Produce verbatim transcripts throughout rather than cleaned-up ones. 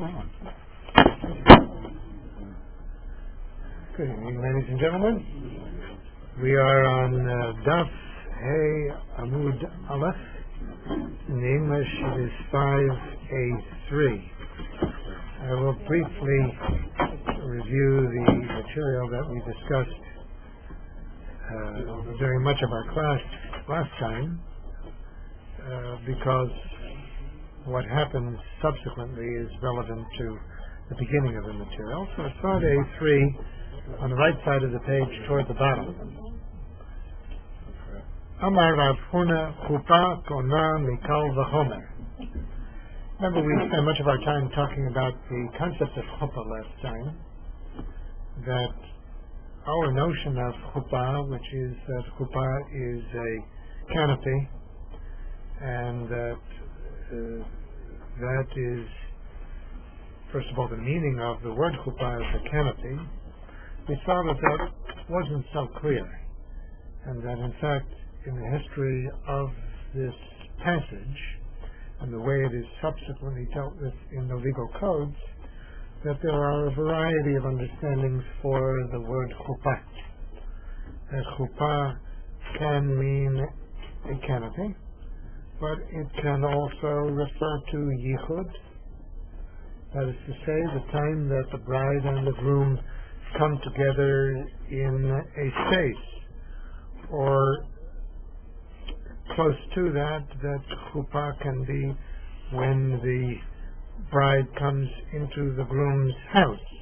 Good evening, ladies and gentlemen. We are on uh, Daf Hey Amud Aleph. In the English, it is five A three. I will briefly review the material that we discussed uh, during much of our class last time, uh, because what happens subsequently is relevant to the beginning of the material. So it's five A three on the right side of the page toward the bottom. Amar Rav Huna Chupa Kona Mikal V'Chomer. Remember, we spent much of our time talking about the concept of chuppah last time, that our notion of chuppah, which is that chuppah is a canopy, and that uh, that is, first of all, the meaning of the word chuppah as a canopy. We saw that that wasn't so clear, and that in fact in the history of this passage and the way it is subsequently dealt with in the legal codes, that there are a variety of understandings for the word chuppah. That chuppah can mean a canopy, but it can also refer to yichud. That is to say, the time that the bride and the groom come together in a space, or close to that, that chuppah can be when the bride comes into the groom's house,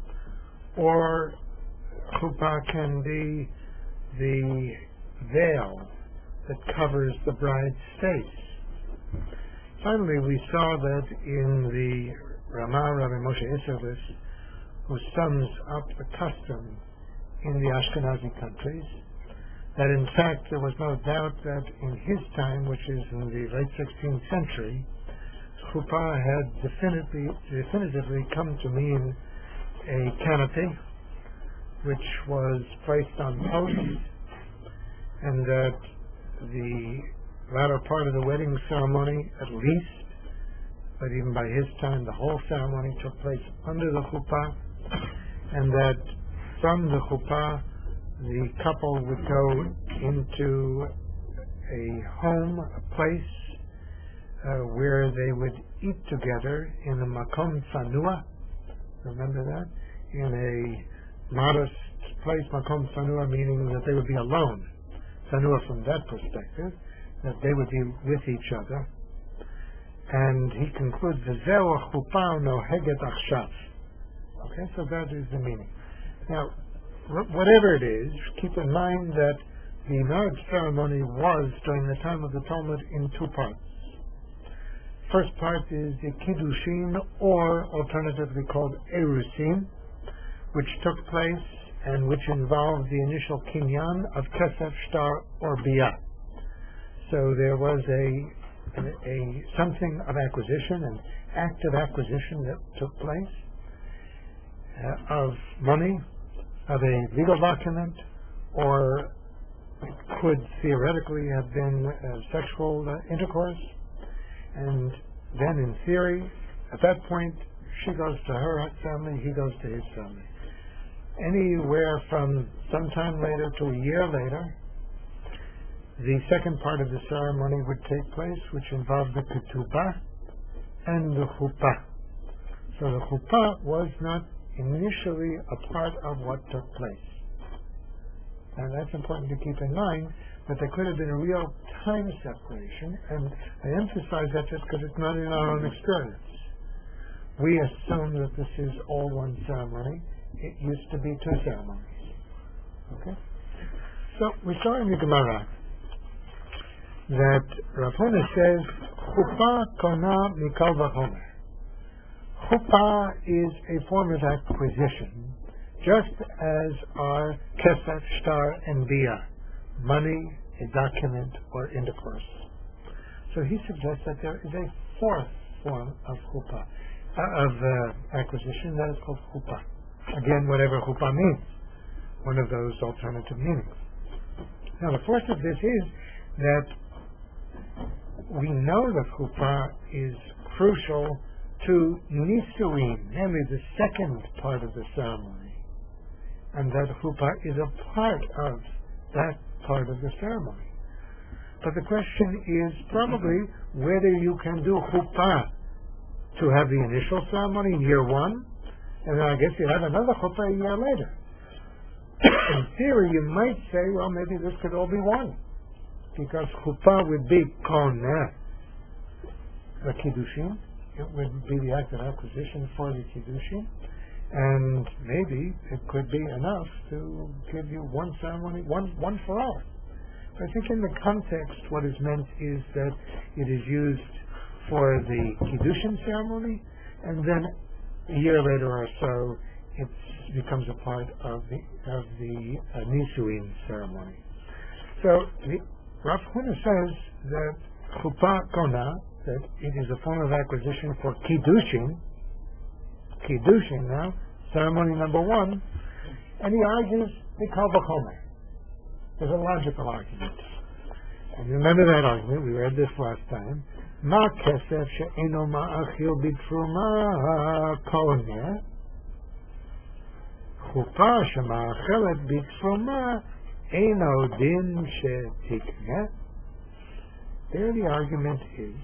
or chuppah can be the veil that covers the bride's face. Finally, we saw that in the Ramah Rabbi Moshe Isserles, who sums up the custom in the Ashkenazi countries, that in fact there was no doubt that in his time, which is in the late sixteenth century, chuppah had definitively, definitively come to mean a canopy which was placed on posts, and that the latter part of the wedding ceremony, at least, but even by his time the whole ceremony took place under the chuppah, and that from the chuppah the couple would go into a home, a place uh, where they would eat together in a makom tsanua. Remember that? In a modest place, makom tsanua, meaning that they would be alone. Tsanua from that perspective, that they would be with each other. And he concludes, V'zeu chuppah noheget achshav. Okay, so that is the meaning. Now, whatever it is, keep in mind that the marriage ceremony was, during the time of the Talmud, in two parts. First part is the kiddushin, or alternatively called erusin, which took place and which involved the initial kinyan of kesef, shtar, or biyah. So there was a, a, a something of acquisition, an act of acquisition that took place uh, of money, of a legal document, or it could theoretically have been uh, sexual uh, intercourse. And then in theory, at that point, she goes to her family, he goes to his family. Anywhere from some time later to a year later, the second part of the ceremony would take place, which involved the ketubah and the chuppah. So the chuppah was not initially a part of what took place. And that's important to keep in mind, that there could have been a real time separation, and I emphasize that just because it's not in our own experience. We assume that this is all one ceremony. It used to be two ceremonies. Okay? So we saw in the Gemara that Rav Huna says, Chuppah kona mikal v'chomer. Chuppah is a form of acquisition, just as are kesef, shtar, and biyah, money, a document, or intercourse. So he suggests that there is a fourth form of chuppah, uh, of uh, acquisition, that is called chuppah. Again, whatever chuppah means, one of those alternative meanings. Now, the fourth of this is that we know that chuppah is crucial to Nisuin, namely the second part of the ceremony, and that chuppah is a part of that part of the ceremony. But the question is probably whether you can do chuppah to have the initial ceremony in year one, and then I guess you have another chuppah a year later. In theory, you might say, well, maybe this could all be one, because chuppah would be koneh, the kiddushin. It would be the act of acquisition for the kiddushin, and maybe it could be enough to give you one ceremony, one one for all. But I think in the context, what is meant is that it is used for the kiddushin ceremony, and then a year later or so, it becomes a part of the of the uh, nisuin ceremony. So the Rav Huna says that chuppah konah, that it is a form of acquisition for kiddushin, kiddushin now, ceremony number one, and he argues the kal v'chomer. There's a logical argument. And remember that argument, we read this last time. Ma kesef she'eno ma'achil b'truma koneh, chuppah shema'achelet b'truma eno din she'tikneh. There the argument is,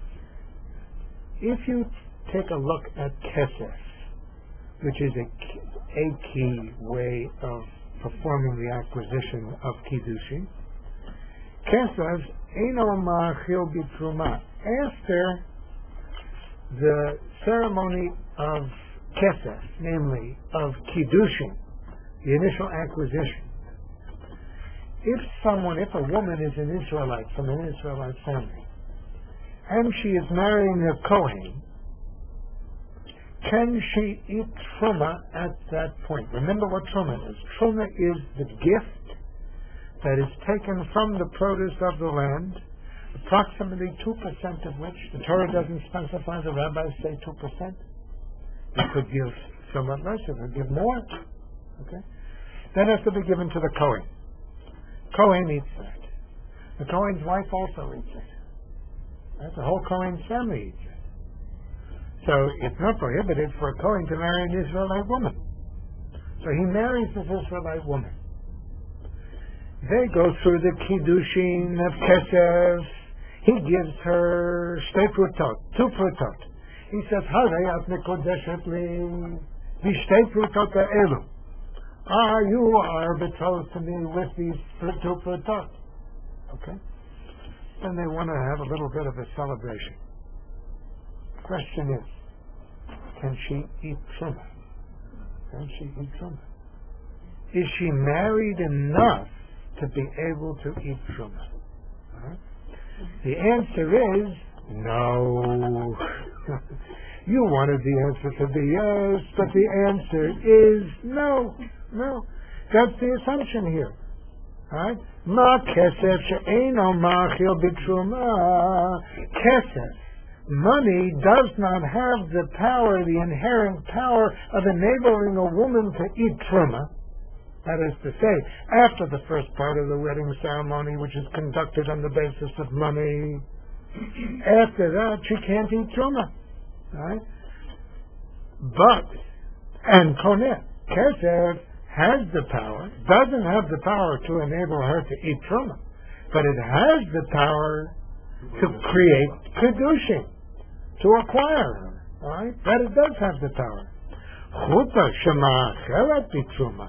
if you take a look at kesef, which is a, a key way of performing the acquisition of kiddushin, kesef eino ma'achil b'truma. After the ceremony of kesef, namely of kiddushin, the initial acquisition, if someone, if a woman is an Israelite from an Israelite family, and she is marrying a Kohen, can she eat truma at that point? Remember what truma is. Truma is the gift that is taken from the produce of the land, approximately two percent of which, the Torah doesn't specify, the rabbis say two percent. You could give somewhat less, you could give more. Okay? That has to be given to the Kohen. Kohen eats that. The Kohen's wife also eats it. Right? The whole Kohen family eats it. So it's not prohibited for a Kohen to marry an Israelite woman. So he marries this Israelite woman. They go through the kiddushin of kesef. He gives her shtei prutot, two prutot. He says, "Harei at mekodeshet li v'shtei prutot ha'elu." Ah, you are betrothed to me with these two prutot. Okay? Then they want to have a little bit of a celebration. Question is, can she eat truma? Can she eat truma? Is she married enough to be able to eat truma? Right? The answer is no. You wanted the answer to be yes, but the answer is no. No. That's the assumption here. Right? Ma kesef she'eino ma'achil b'truma. Kesef, money, does not have the power, the inherent power of enabling a woman to eat truma. That is to say, after the first part of the wedding ceremony, which is conducted on the basis of money, after that she can't eat truma. Right? But, and koneh, kesef has the power, doesn't have the power to enable her to eat truma, but it has the power to create kiddushin, to acquire her. Right? That it does have the power. Chuppah shema'achelet b'truma.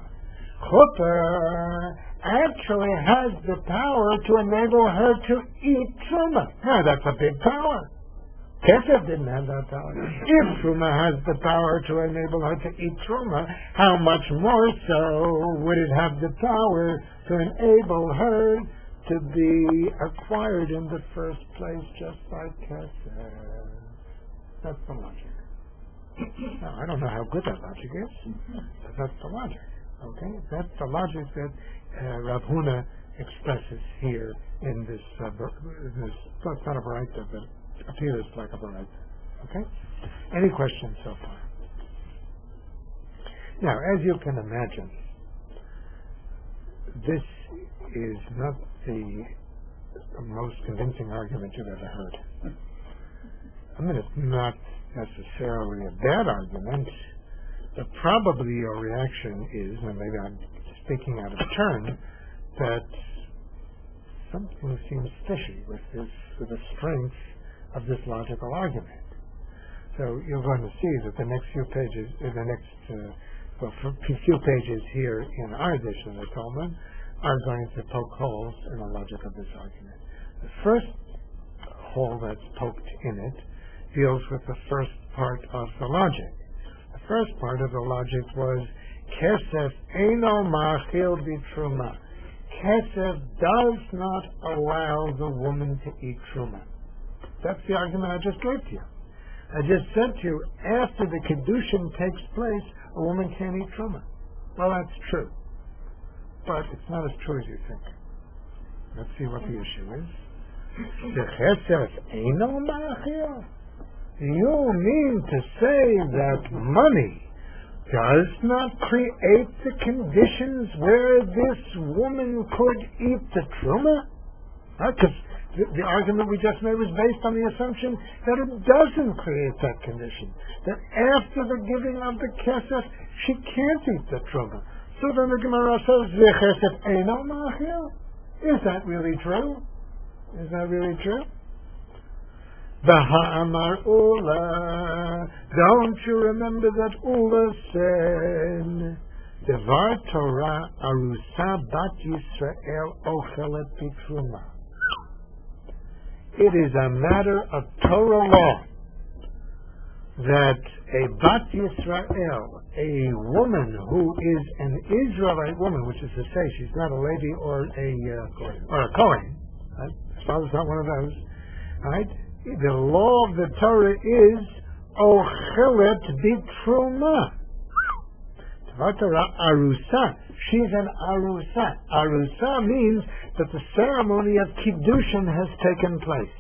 Chuppah actually has the power to enable her to eat truma. Now that's a big power. Kesef didn't have that power. If truma has the power to enable her to eat truma, how much more so would it have the power to enable her to be acquired in the first place just by kesef? That's the logic. Now, I don't know how good that logic is, but that's the logic. Okay, that's the logic that uh, Rav Huna expresses here in this. Uh, in this well, it's not a baraita, but it appears like a baraita. Okay. Any questions so far? Now, as you can imagine, this is not the most convincing argument you've ever heard. I mean, it's not necessarily a bad argument, but probably your reaction is, and maybe I'm speaking out of turn, that something seems fishy with this, with the strength of this logical argument. So you're going to see that the next few pages, in the next uh, well, few pages here in our edition of the Talmud are going to poke holes in the logic of this argument. The first hole that's poked in it deals with the first part of the logic. The first part of the logic was Kesef eino ma'achil b'truma. Kesef does not allow the woman to eat truma. That's the argument I just gave to you. I just said to you, after the Kiddushin takes place, a woman can't eat truma. Well, that's true. But it's not as true as you think. Let's see what the issue is. The Chesef eino ma'achil. You mean to say that money does not create the conditions where this woman could eat the truma? Because the, the argument we just made was based on the assumption that it doesn't create that condition. That after the giving of the kesef, she can't eat the truma. So then the Gemara says, the kesef eino ma'achil. Is that really true? Is that really true? V'ha'amar Ula. Don't you remember that Ula said, Devar Torah arusa bat Yisrael ochelet b'truma. It is a matter of Torah law that a bat Yisrael, a woman who is an Israelite woman, which is to say she's not a Levi or a uh, or a Kohen, right? His father's not one of those, right? The law of the Torah is ochelet b'truma. Devar Torah arusa. She's an arusa. Arusa means that the ceremony of kiddushin has taken place.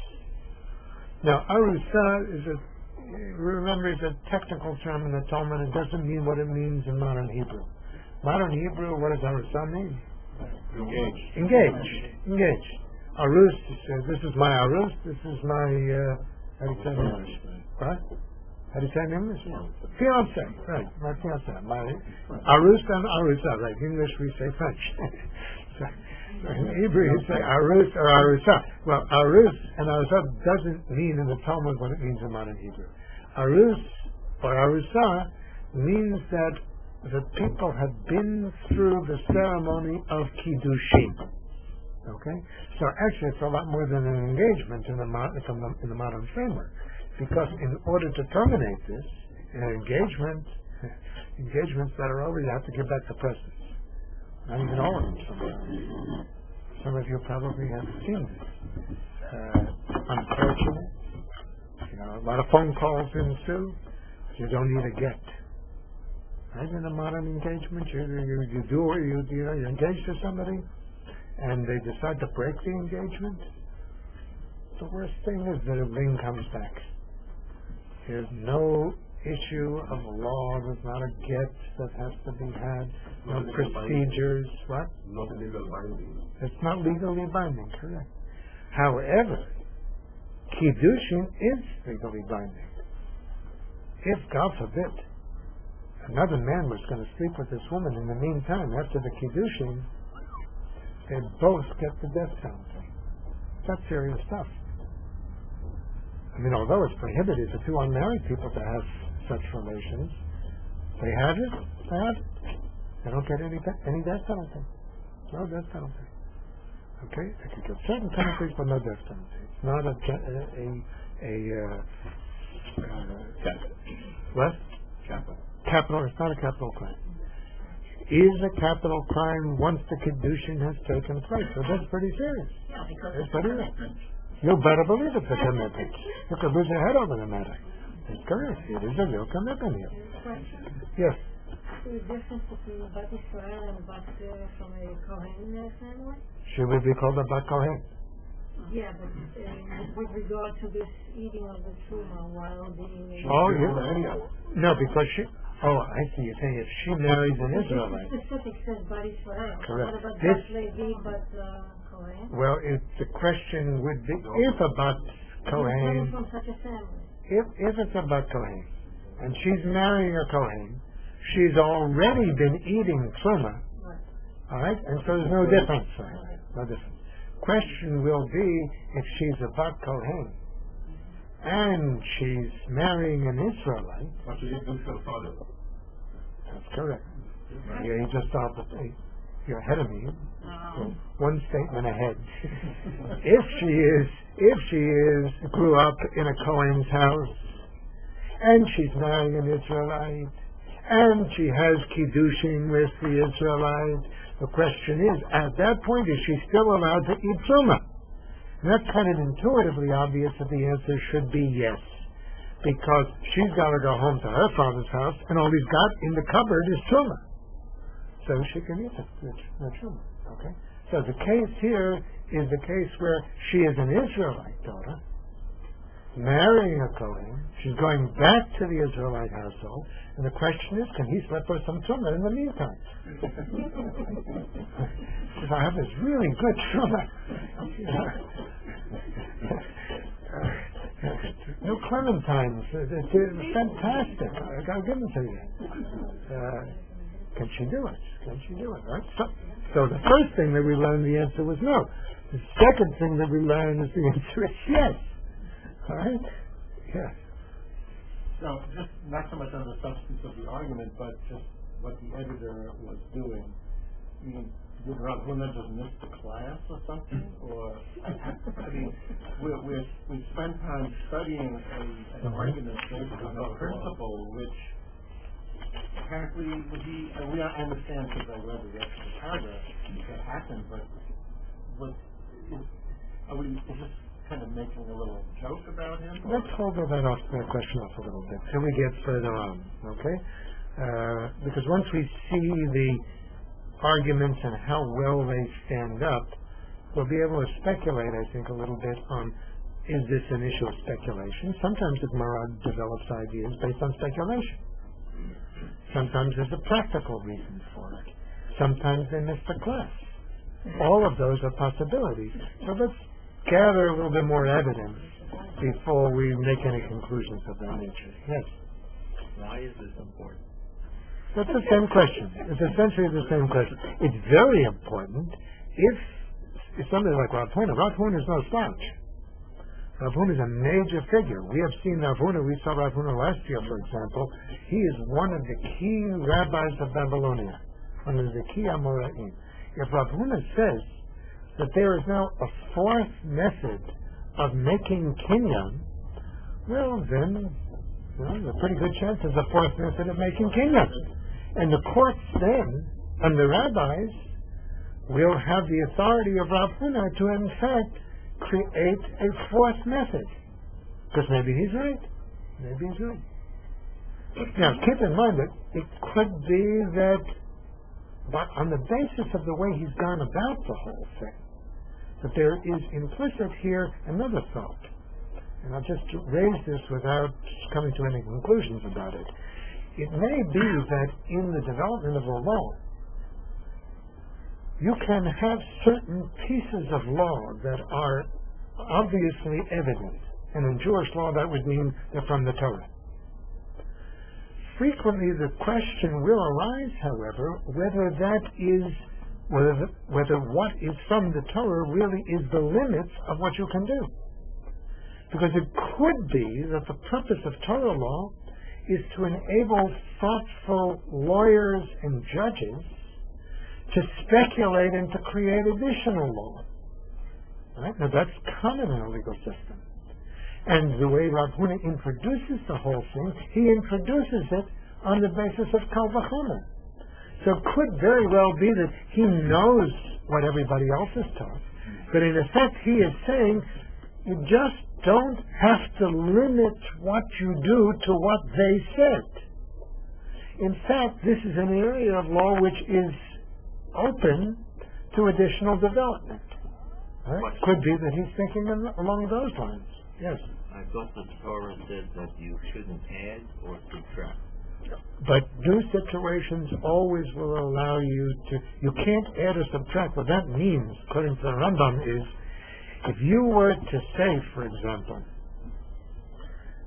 Now, arusa is a remember it's a technical term in the Talmud. It doesn't mean what it means in modern Hebrew. Modern Hebrew, what does arusa mean? Engaged. Engaged. Engaged. Arus says, this is my arus, this is my, uh, how do you say in English? What? How do you say in English? Fiance, right, my fiance. My arus and arusa, right. In English we say French. So, in Hebrew you say arus or arusa. Well, arus and arusa doesn't mean in the Talmud what it means in modern Hebrew. Arus or arusa means that the people have been through the ceremony of kiddushin. Okay, so actually, it's a lot more than an engagement in the, in the modern framework, because in order to terminate this, an engagement, engagements that are over, you have to give back the presents. Not even all of them. Sometimes. Some of you probably have seen this. Uh, unfortunate. You know, a lot of phone calls ensue. You don't need a get. Right? In a modern engagement, you you, you do or you you know, you're engaged to somebody, and they decide to break the engagement. The worst thing is that a ring comes back. There's no issue of law. There's not a get that has to be had. No not procedures. What? Not legal binding. It's not legally binding, correct. However, kiddushin is legally binding. If, God forbid, another man was going to sleep with this woman in the meantime, after the kiddushin, they both get the death penalty. That's serious stuff. I mean, although it's prohibited for two unmarried people to have such relations, they have it, they have it. They don't get any de- any death penalty. No death penalty. Okay? They can get certain penalties, but no death penalty. It's not a... a, a, a uh, uh, what? Capital. Capital. It's not a capital crime. Is a capital crime once the kiddushin has taken place. So that's pretty serious. Yeah, because it's pretty serious. You better believe it's a commitment. You could lose your head over the matter. It's correct. It is a real commitment here. Yes. The difference between Bat Israel and Bat uh, from a Kohen family? Should we be called a Bat Kohen? Yeah, but uh, with regard to this eating of the truma while being... Oh, yeah. No, because she... Oh, I see. You're saying if she marries an Israelite. This specific says Bat Israel. Correct. What about This, Bat Levi, Bat uh, Kohen? well, if the question would be, if a Bat Coming Kohen... from such a family. if if it's a bat kohen and she's marrying a kohen, she's already been eating truma, all right, and so there's no difference. No difference. Question will be if she's a bat kohen and she's marrying an Israelite. But she didn't feel father. That's correct. Yeah, you just thought that hey, you're ahead of me. So one statement ahead. If she is, if she is, grew up in a Kohen's house, and she's marrying an Israelite, and she has kiddushin with the Israelite, the question is, at that point, is she still allowed to eat truma? And that's kind of intuitively obvious that the answer should be yes, because she's got to go home to her father's house, and all he's got in the cupboard is truma. So she can eat it, the, the truma. Okay? So the case here is the case where she is an Israelite daughter, marrying a Kohen. She's going back to the Israelite household, and the question is, can he slip her some truma in the meantime? Because I have this really good truma. No clementines. It's, it's fantastic. I'll give them to you. Uh, can she do it? Can she do it? Right? So, so the first thing that we learned, the answer was no. The second thing that we learned is the answer is yes. All right? Yes. So, just not so much on the substance of the argument, but just what the editor was doing. I mean, did Rav Huna just miss the class or something? Or, I mean, we're, we're, we spend time studying a, an mm-hmm. argument based on a principle which apparently he, and we understand because I read the rest of the paragraph that happened, but was, is, are we, is this kind of making a little joke about him? Let's hold that off, that question off a little bit till we get further on, okay? Uh, because once we see the arguments and how well they stand up, we'll be able to speculate, I think, a little bit on, is this an issue of speculation? Sometimes the Gemara develops ideas based on speculation. Sometimes there's a practical reason for it. Sometimes they missed the class. All of those are possibilities. So let's gather a little bit more evidence before we make any conclusions of that nature. Yes? Why is this important? That's the same question. It's essentially the same question. It's very important if, if somebody like Rav Huna, Rav Huna is no slouch. Rav Huna is a major figure. We have seen Rav Huna, we saw Rav Huna last year, for example. He is one of the key rabbis of Babylonia, one of the key Amoraim. If Rav Huna says that there is now a fourth method of making kinyan, well then, you know, there's a pretty good chance there's a fourth method of making kinyan. And the courts then, and the rabbis, will have the authority of Rav Huna to in fact create a fourth method. Because maybe he's right. Maybe he's right. Now, keep in mind that it could be that, but on the basis of the way he's gone about the whole thing, that there is implicit here another thought. And I'll just raise this without coming to any conclusions about it. It may be that in the development of a law, you can have certain pieces of law that are obviously evident. And in Jewish law, that would mean they're from the Torah. Frequently, the question will arise, however, whether that is, whether, the, whether what is from the Torah really is the limits of what you can do. Because it could be that the purpose of Torah law is to enable thoughtful lawyers and judges to speculate and to create additional law. Right? Now that's common in a legal system. And the way Rav Huna introduces the whole thing, he introduces it on the basis of Kal Vachomer. So it could very well be that he knows what everybody else is taught, but in effect he is saying, you just don't have to limit what you do to what they said. In fact, this is an area of law which is open to additional development. Right? Could be that he's thinking along those lines. Yes. I thought the Torah said that you shouldn't add or subtract. But new situations always will allow you to, you can't add or subtract. What that means, according to the Rambam, is if you were to say, for example,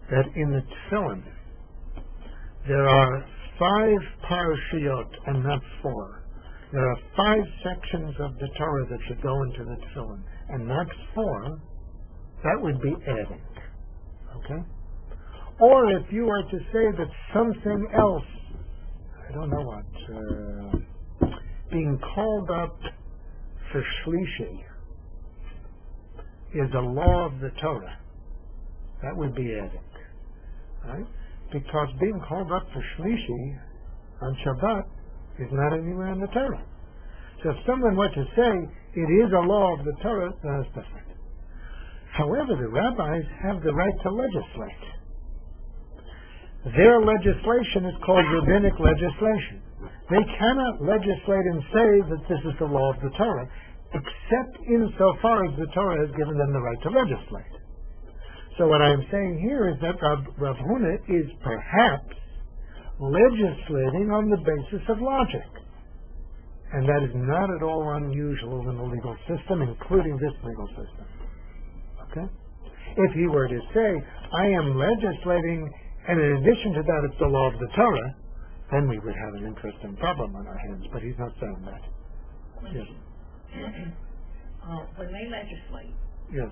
that in the Tefillin there are five parashiyot and not four. There are five sections of the Torah that should go into the Tefillin and not four. That would be adding. Okay? Or if you are to say that something else, I don't know what, uh, being called up for Shlishi is a law of the Torah, that would be adding. Right? Because being called up for Shlishi on Shabbat is not anywhere in the Torah. So if someone were to say it is a law of the Torah, then it's different. However, the rabbis have the right to legislate. Their legislation is called rabbinic legislation. They cannot legislate and say that this is the law of the Torah, except insofar as the Torah has given them the right to legislate. So what I am saying here is that Rav, Rav Huna is perhaps legislating on the basis of logic. And that is not at all unusual in the legal system, including this legal system. Okay? If he were to say, I am legislating, and in addition to that it's the law of the Torah, then we would have an interesting problem on our hands, but he's not saying that. Yes. Uh, when they legislate, Yes.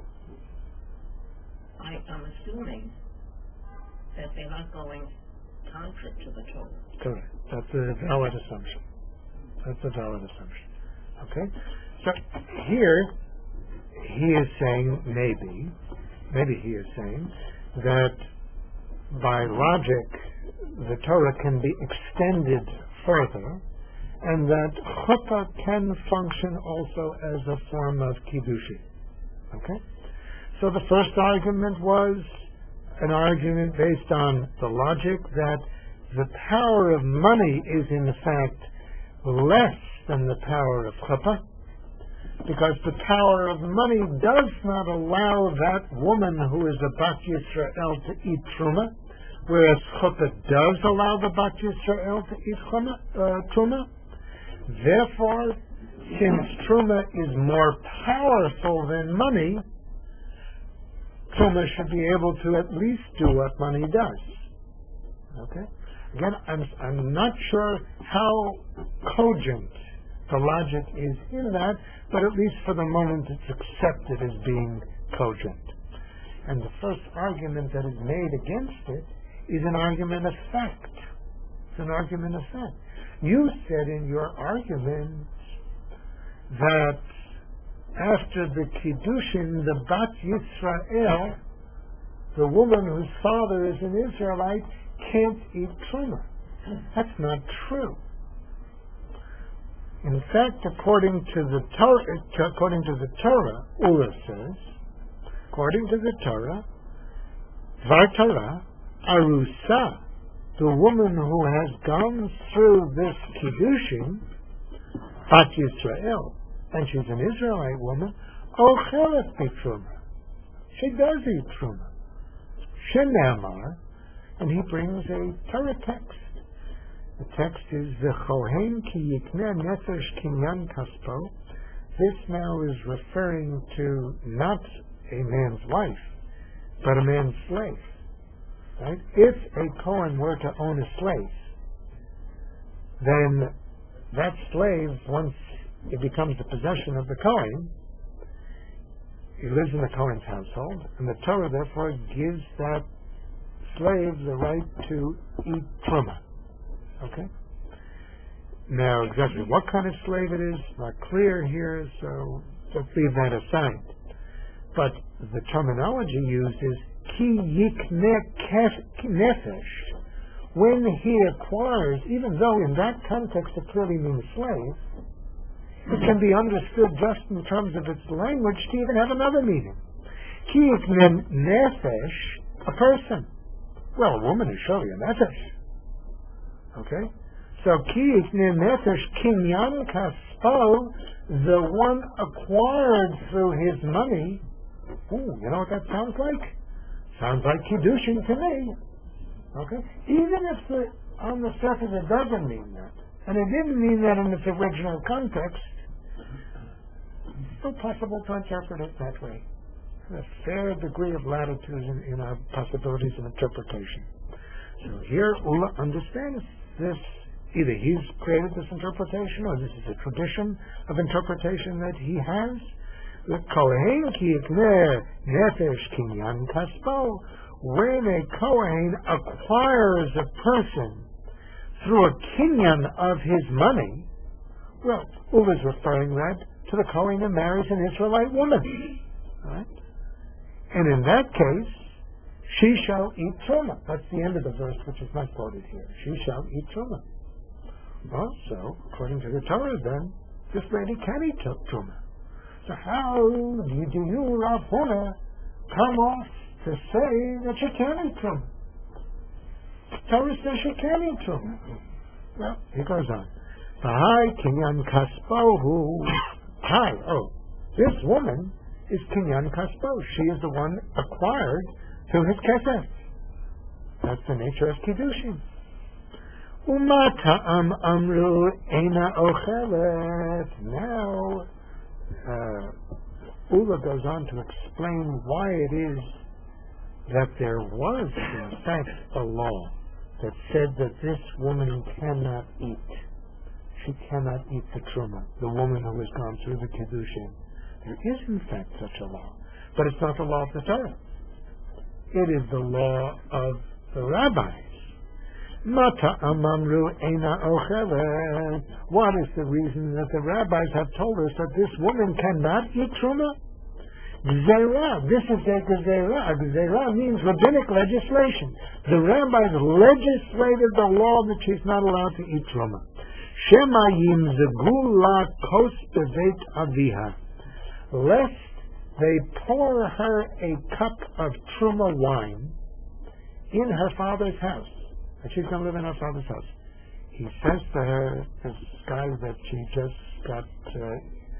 I, I'm assuming that they're not going contrary to the Torah. Correct. That's a valid assumption. That's a valid assumption. Okay? So here he is saying maybe, maybe he is saying that by logic the Torah can be extended further, and that chuppah can function also as a form of kiddushin. Okay? So the first argument was an argument based on the logic that the power of money is in fact less than the power of chuppah, because the power of money does not allow that woman who is a Bat Yisrael to eat truma, whereas chuppah does allow the Bat Yisrael to eat chuma, uh, truma. Therefore, since truma is more powerful than money, truma should be able to at least do what money does. Okay? Again, I'm, I'm not sure how cogent the logic is in that, but at least for the moment it's accepted as being cogent. And the first argument that is made against it is an argument of fact. It's an argument of fact. You said in your argument that after the Kiddushin, the Bat Yisrael, the woman whose father is an Israelite, can't eat truma. That's not true. In fact, according to the Torah, according to the Torah, Ula says, according to the Torah, Dvar Torah, Arusa, the woman who has gone through this Kiddushin, Bat Yisrael, and she's an Israelite woman, Ochelet Truma. She does eat truma. Shenamar, and he brings a Torah text. The text is V'chohen ki yikneh nefesh kinyan kaspo. This now is referring to not a man's wife, but a man's slave. Right? If a Kohen were to own a slave, then that slave, once it becomes the possession of the Kohen, he lives in the Kohen's household, and the Torah therefore gives that slave the right to eat truma. Okay? Now, exactly what kind of slave it is, not clear here, so let's leave that aside. But the terminology used is ki yikneh nefesh. When he acquires, even though in that context it clearly means slave, it can be understood just in terms of its language to even have another meaning. Ki yikneh nefesh, a person. Well, a woman is surely a nefesh. Okay? So, ki yikneh nefesh kinyan kaspo, the one acquired through his money. Ooh, you know what that sounds like? Sounds like kiddushin to me. Okay? Even if the, on the surface it doesn't mean that, and it didn't mean that in its original context, it's still possible to interpret it that way. a fair degree of latitude in, in our possibilities of interpretation. So here Ula understands this. Either he's created this interpretation, or this is a tradition of interpretation that he has. The Kohen ki yikneh nefesh kinyan kaspo. When a Kohen acquires a person through a kinyan of his money, well, Ula is referring that to the Kohen who marries an Israelite woman. Right? And in that case, she shall eat truma. That's the end of the verse, which is not quoted here. She shall eat truma. Well, so, according to the Torah, then, this lady can eat truma. So how do you, do you Rav Huna, come off to say that she can't eat truma? Torah says she can eat truma. Well, he goes on. V'hai kinyan kaspohu. Hi, oh, this woman is kinyan kaspo. She is the one acquired through his kesef. That's the nature of kiddushin. Umata'am amru eina ochelet. Now, uh, Ula goes on to explain why it is that there was, in fact, a law that said that this woman cannot eat. She cannot eat the truma, the woman who has gone through the kiddushin. There is, in fact, such a law. But it's not the law of the Torah. It is the law of the rabbis. Mata amamru eina ochelet. What is the reason that the rabbis have told us that this woman cannot eat truma? Gzeira. This is a gzeira. Gzeira means rabbinic legislation. The rabbis legislated the law that she's not allowed to eat truma. Shema yimzegu la kos beveit aviha. Lest they pour her a cup of truma wine in her father's house. And she's going to live in her father's house. He says to her, this guy that she just got uh,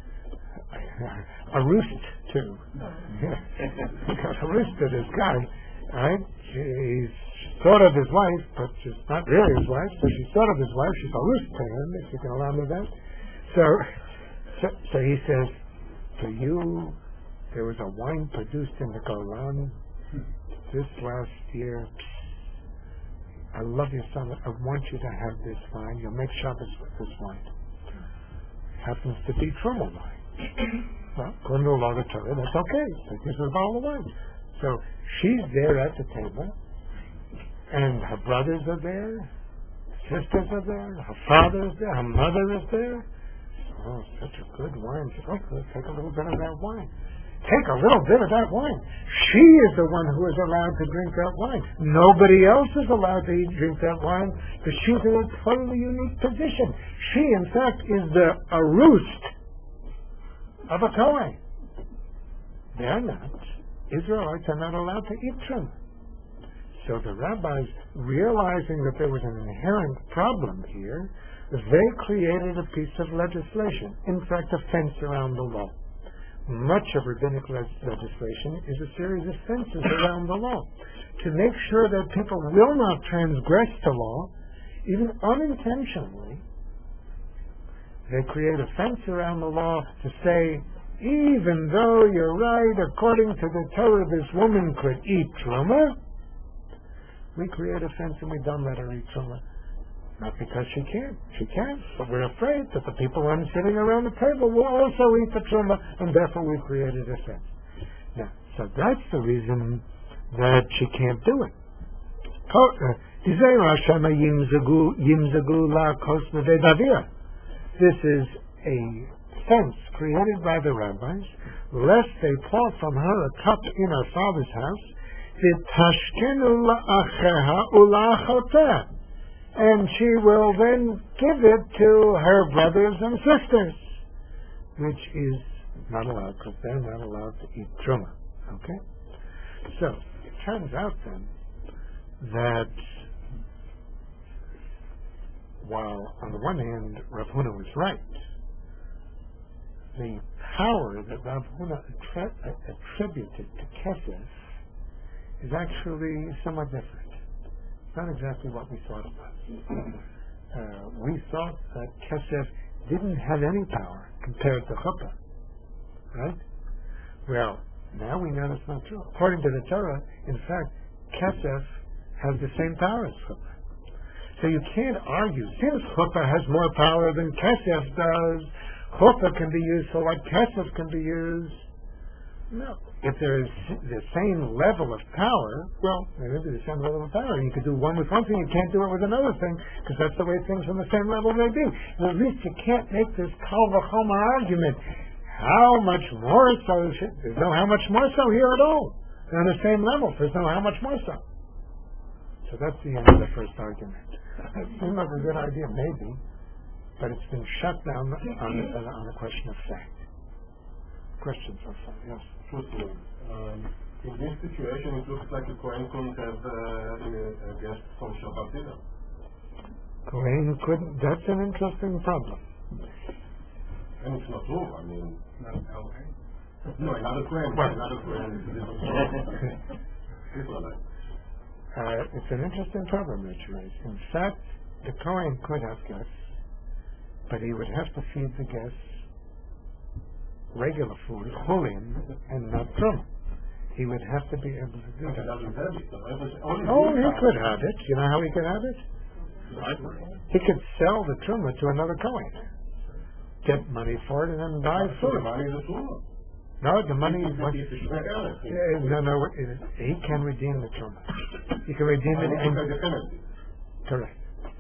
a roost to. He got a roost to this guy. Right? He's sort of his wife, but she's not really his wife. So she's sort of his wife. She's a roost to him, if you can allow me that. So, so, so he says, for you, there was a wine produced in the Golan this last year. I love you so much. I want you to have this wine. You'll make Shabbos with this wine. Happens to be truma wine. Well, according to the law of the Torah, that's okay. So this is all the wine. So she's there at the table, and her brothers are there, sisters are there, her father is there, her mother is there. Oh, such a good wine. She said, okay, take a little bit of that wine. Take a little bit of that wine. She is the one who is allowed to drink that wine. Nobody else is allowed to eat, drink that wine because she's in a totally unique position. She, in fact, is the arust of a Kohen. They're not. Israelites are not allowed to eat truma. So the rabbis, realizing that there was an inherent problem here, they created a piece of legislation, in fact, a fence around the law. Much of rabbinic legislation is a series of fences around the law to make sure that people will not transgress the law, even unintentionally. They create a fence around the law to say, even though you're right, according to the Torah, this woman could eat truma, we create a fence and we don't let her eat truma. Not because she can't. She can, but we're afraid that the people who are sitting around the table will also eat the truma, and therefore we've created a fence. Now, so that's the reason that she can't do it. This is a fence created by the rabbis, lest they pour from her a cup in her father's house, and she will then give it to her brothers and sisters, which is not allowed because they're not allowed to eat truma. Okay? So, it turns out then that while on the one hand Rav Huna was right, the power that Rav Huna attri- attributed to Kesef is actually somewhat different. Not exactly what we thought it was. Uh, we thought that Kesef didn't have any power compared to Chuppah, right? Well, Now we know that's not true. According to the Torah, in fact, Kesef has the same power as Chuppah. So you can't argue. Since Chuppah has more power than Kesef does, Chuppah can be used for what Kesef can be used. No. If there is the same level of power, well, there is the same level of power. You could do one with one thing, you can't do it with another thing, because that's the way things from the same level may be. And at least you can't make this kal v'chomer argument. How much more so? Should, there's no how much more so here at all. They're on the same level. There's no how much more so. So that's the end of the first argument. It seemed like a good idea, maybe, but it's been shut down on, on a question of fact. Questions or something? Yes. Truthfully, um, in this situation, it looks like a Kohen couldn't have uh, a, a guest from Shabbat dinner. Kohen couldn't. That's an interesting problem. And it's not true. I mean, Not okay. no, another Kohen, Well. another Kohen is a different story. Israelite. Uh, it's an interesting problem that you raise. In fact, the Kohen could have guests, but he would have to feed the guests regular food, chulin, and not truma. He would have to be able to do He that. doesn't have it. So it was only Oh, good he time. could have it. You know how he could have it? He could sell the truma to another Kohen, get money for it, and then buy So the food. money is a truma. No, the money. It's what- a shred out. Uh, no, no. it- He can redeem the truma. He can redeem it. And And, the penalty. correct.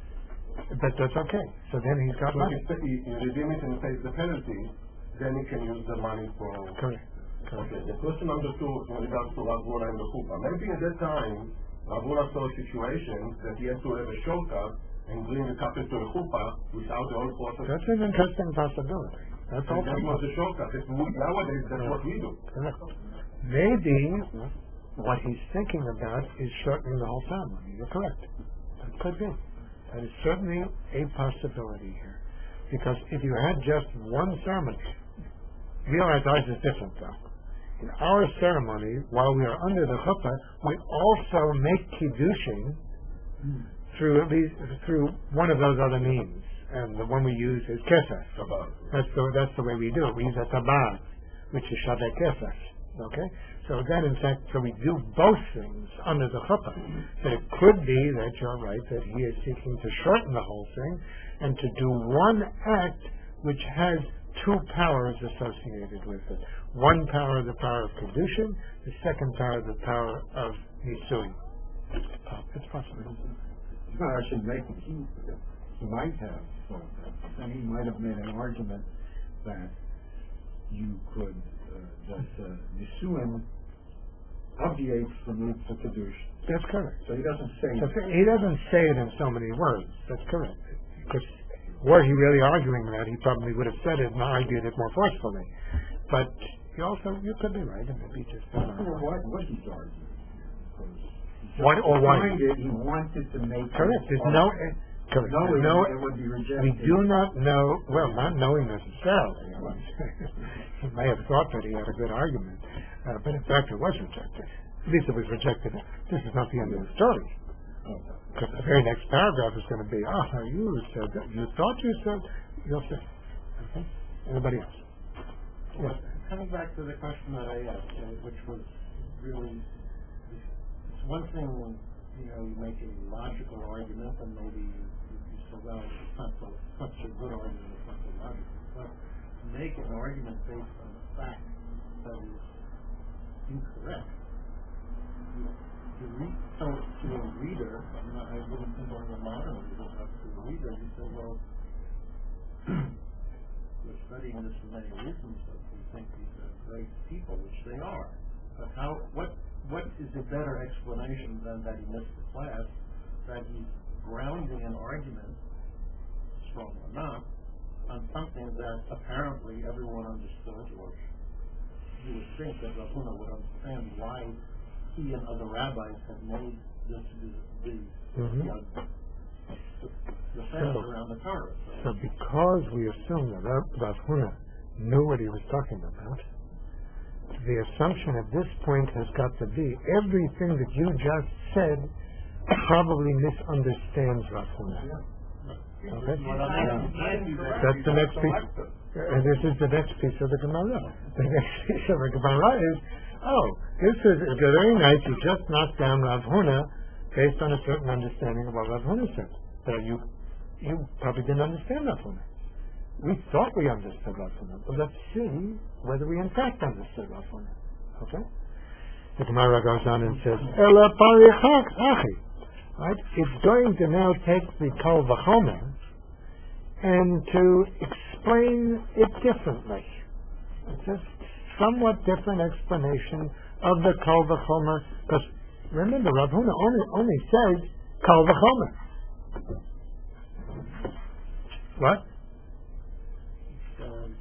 But that's okay. So then he's got So money. if he he redeem it and pays the penalty, then he can use the money for. Correct. Correct. Okay, the question number two in regards to Rav Huna and the Chuppah. Maybe at that time, Rav Huna saw a situation that he has to have a shortcut and bring the couple to a Chuppah without the whole process. That's an interesting possibility. That's And also that was the shortcut. That's, nowadays, that's what we do. correct. Maybe what he's thinking about is shortening the whole ceremony. You're correct. That could be. That is certainly a possibility here. Because if you had just one ceremony, realize ours is different though. In our ceremony, while we are under the chuppah, we also make kiddushin through at least through one of those other means, and the one we use is kesef. Shabbat. That's the that's the way we do it. We use a tabad, which is shabbat kesef. Okay, so then in fact, so we do both things under the chuppah. But it could be that you're right that he is seeking to shorten the whole thing and to do one act which has two powers associated with it. One power, the power of kedushin. The second power, the power of nisuin. Uh, it's possible. No, I should make it. He, he might have thought that. And he might have made an argument that you could, uh, that uh, Nisuin obviates the need for Kedushin. That's correct. So he doesn't say So he doesn't say it in so many words. That's correct. Because were he really arguing that, he probably would have said it and argued it more forcefully. But he also, you could be right, and maybe just I don't know what, what he's arguing. Because What or why? It, he wanted to make Correct. There's no. Uh, correct. knowing There's no. it would be rejected. We do not know. Well, not knowing necessarily. He may have thought that he had a good argument, uh, but in fact, it was rejected. At least it was rejected. This is not the end of the story. Because the very next paragraph is going to be, oh, you said that. You thought you said. You'll say. Okay. Anybody else? Yes. Coming back to the question that I asked, uh, which was really, it's one thing when, you know, you make a logical argument and maybe you, you, you say, well, it's not so, such a good argument, it's not so logical. But to make an argument based on a fact that is incorrect, you, you read, so to a reader, I, mean, I wouldn't think on the modern reader, but to a reader, you say, well, we're studying this for many reasons, but we think these are great people, which they are. But how? What? What is a better explanation than that he missed the class? That he's grounding an argument, strong or not, on something that apparently everyone understood, or you would think that Rav Huna would understand why he and other rabbis had made this the the, Mhm. the, uh, the, the fence So- around the Torah. So because we assume that Rav Huna knew what he was talking about, the assumption at this point has got to be everything that you just said probably misunderstands Rav Huna. Okay? What I'm asking- That's the next piece. And this is the next piece of the Gemara. The next piece of the Gemara is, oh, this is very nice. You just knocked down Rav Huna based on a certain understanding of what Rav Huna said. But you, you probably didn't understand Rav Huna. We thought we understood Rav Huna, but let's see whether we in fact understood Rav Huna. Okay? The Gemara goes on and says, Ela parichak achi. Right? It's going to now take the Kal V'chomer and to explain it differently. It's a somewhat different explanation of the Kal V'chomer, because remember, Rav Huna only, only says Kal V'chomer. What? Um,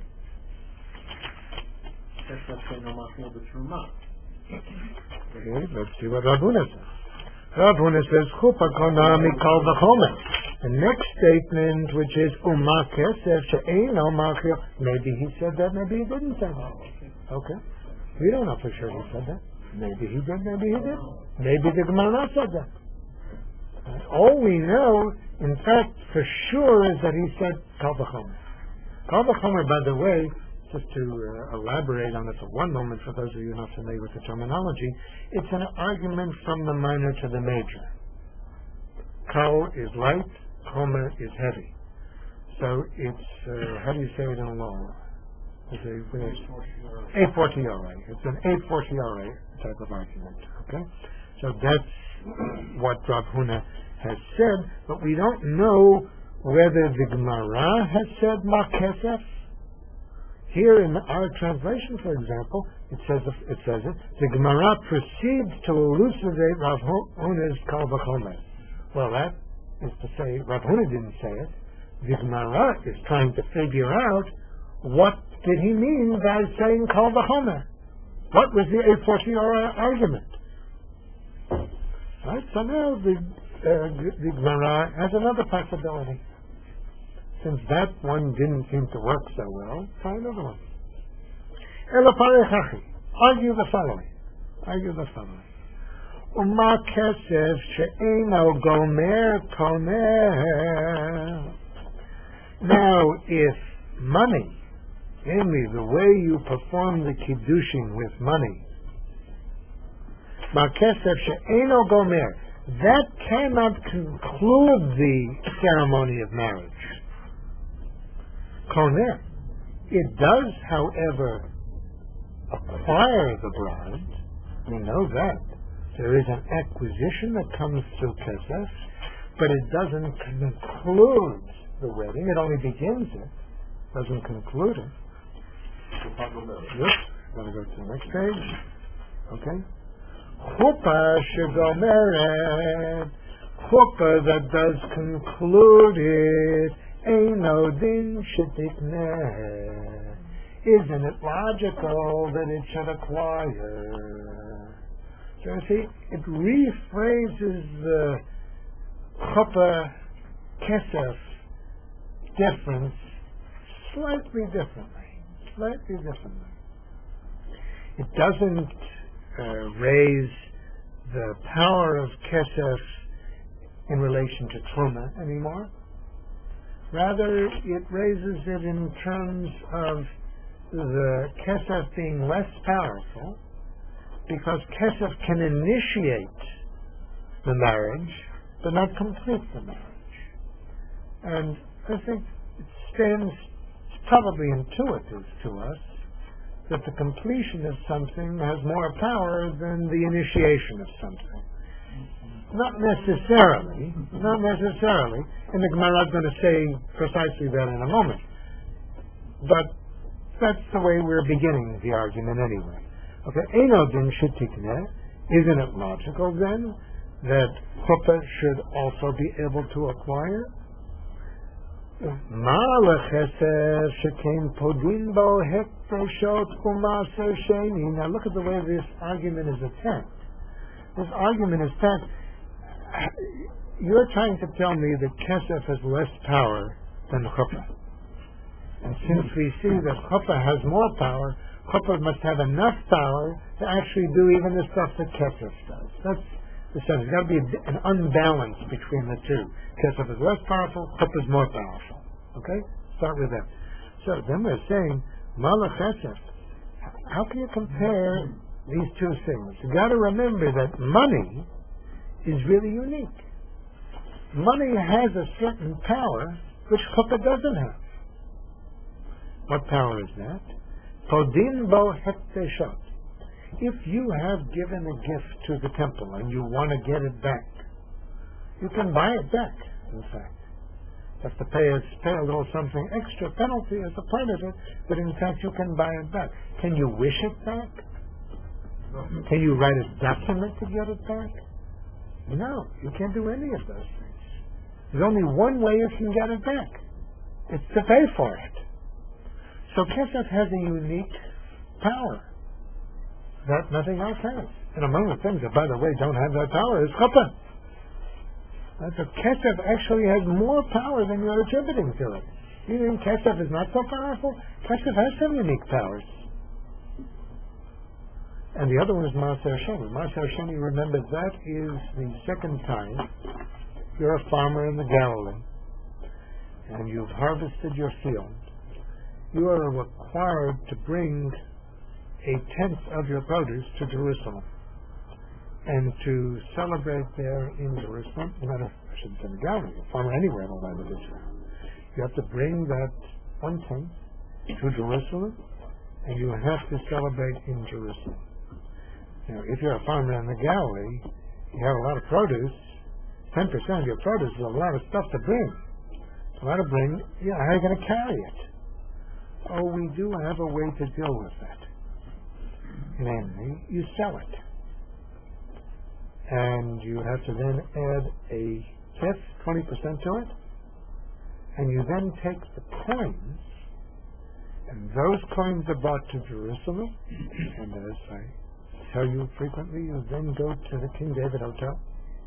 that's not saying no machil b'truma. Okay, let's see what Rav Huna says. Rav Huna says, Chupa konami Kal V'chomer. The next statement, which is Uma Kesef she'eino machil, maybe he said that, maybe he didn't say that. Okay? We don't know for sure he said that. Maybe he did, maybe he didn't. Maybe the Gemara said that. Uh, all we know, in fact, for sure, is that he said Kal V'chomer. Kal V'chomer, by the way, just to uh, elaborate on it for one moment, for those of you not familiar with the terminology, it's an argument from the minor to the major. Kal is light, Chomer is heavy. So it's, uh, how do you say it in law? It's a, a fortiori. It's an a fortiori type of argument. Okay? So that's what Rav Huna has said, but we don't know whether the Gemara has said Ma Kesef. Here in our translation, for example, it says it says it. The Gemara proceeds to elucidate Rav Huna's Kal V'chomer. Well, that is to say, Rav Huna didn't say it. The Gemara is trying to figure out what did he mean by saying Kal V'chomer. What was the a fortiori argument? Right. So now the uh, the Gemara has another possibility. Since that one didn't seem to work so well, try another one. Elaparechachi. Argue the following. Argue the following. Uma kesef she'eino gomer komer. Now, if money, namely the way you perform the kiddushin with money, ma kesef she'eino gomer, that cannot conclude the ceremony of marriage. Koner. It does, however, acquire the bride. We know that. There is an acquisition that comes through Kesef, but it doesn't conclude the wedding. It only begins it, doesn't conclude it. Yep. Gotta go to the next page. Okay. Chuppah shegomeret. Chuppah that does conclude it. Eino din shetikneh. Isn't it logical that it should acquire? So you see, it rephrases the chuppah kesef difference slightly differently. Slightly differently. It doesn't uh, raise the power of kesef in relation to truma anymore. Rather, it raises it in terms of the kesef being less powerful, because kesef can initiate the marriage, but not complete the marriage. And I think it stands, it's probably intuitive to us, that the completion of something has more power than the initiation of something. Not necessarily, not necessarily, and the Gemara is going to say precisely that in a moment. But that's the way we're beginning the argument anyway. Okay, Eino din shetikneh. Isn't it logical then that chuppah should also be able to acquire? Ma lechesef shekein podin bo hefreshot u'maser sheni. Now look at the way this argument is attacked. This argument is attacked. You're trying to tell me that kesef has less power than chuppah. And since we see that chuppah has more power, chuppah must have enough power to actually do even the stuff that kesef does. That's the center. There's got to be a, an unbalance between the two. Kesef is less powerful, chuppah is more powerful. Okay? Start with that. So then we're saying, Malach Kesef. How can you compare these two things? You got to remember that money is really unique. Money has a certain power which chuppah doesn't have. What power is that? Podin bo hefteshot. If you have given a gift to the temple and you want to get it back, you can buy it back, in fact. You have to pay a, pay a little something extra penalty as a part of it, but in fact you can buy it back. Can you wish it back? Can you write a document to get it back? No, you can't do any of those things. There's only one way you can get it back. It's to pay for it. So Kesef has a unique power that nothing else has. And among the things that, by the way, don't have that power is chuppah. Uh, so Kesef actually has more power than you're attributing to it. You think Kesef is not so powerful? Kesef has some unique powers. And the other one is Maaser Sheni. Maaser Sheni, remember, that is the second time you're a farmer in the Galilee and you've harvested your field. You are required to bring a tenth of your produce to Jerusalem and to celebrate there in Jerusalem, no matter, I shouldn't say in the Galilee, a farmer anywhere in the land of Israel. You have to bring that one tenth to Jerusalem and you have to celebrate in Jerusalem. Now, if you're a farmer in the Galilee, you have a lot of produce, ten percent of your produce is a lot of stuff to bring. It's a lot to bring, you know, how are you going to carry it? Oh, we do have a way to deal with that. Namely, you sell it. And you have to then add a fifth, twenty percent to it. And you then take the coins, and those coins are brought to Jerusalem. And as I tell you frequently, you then go to the King David Hotel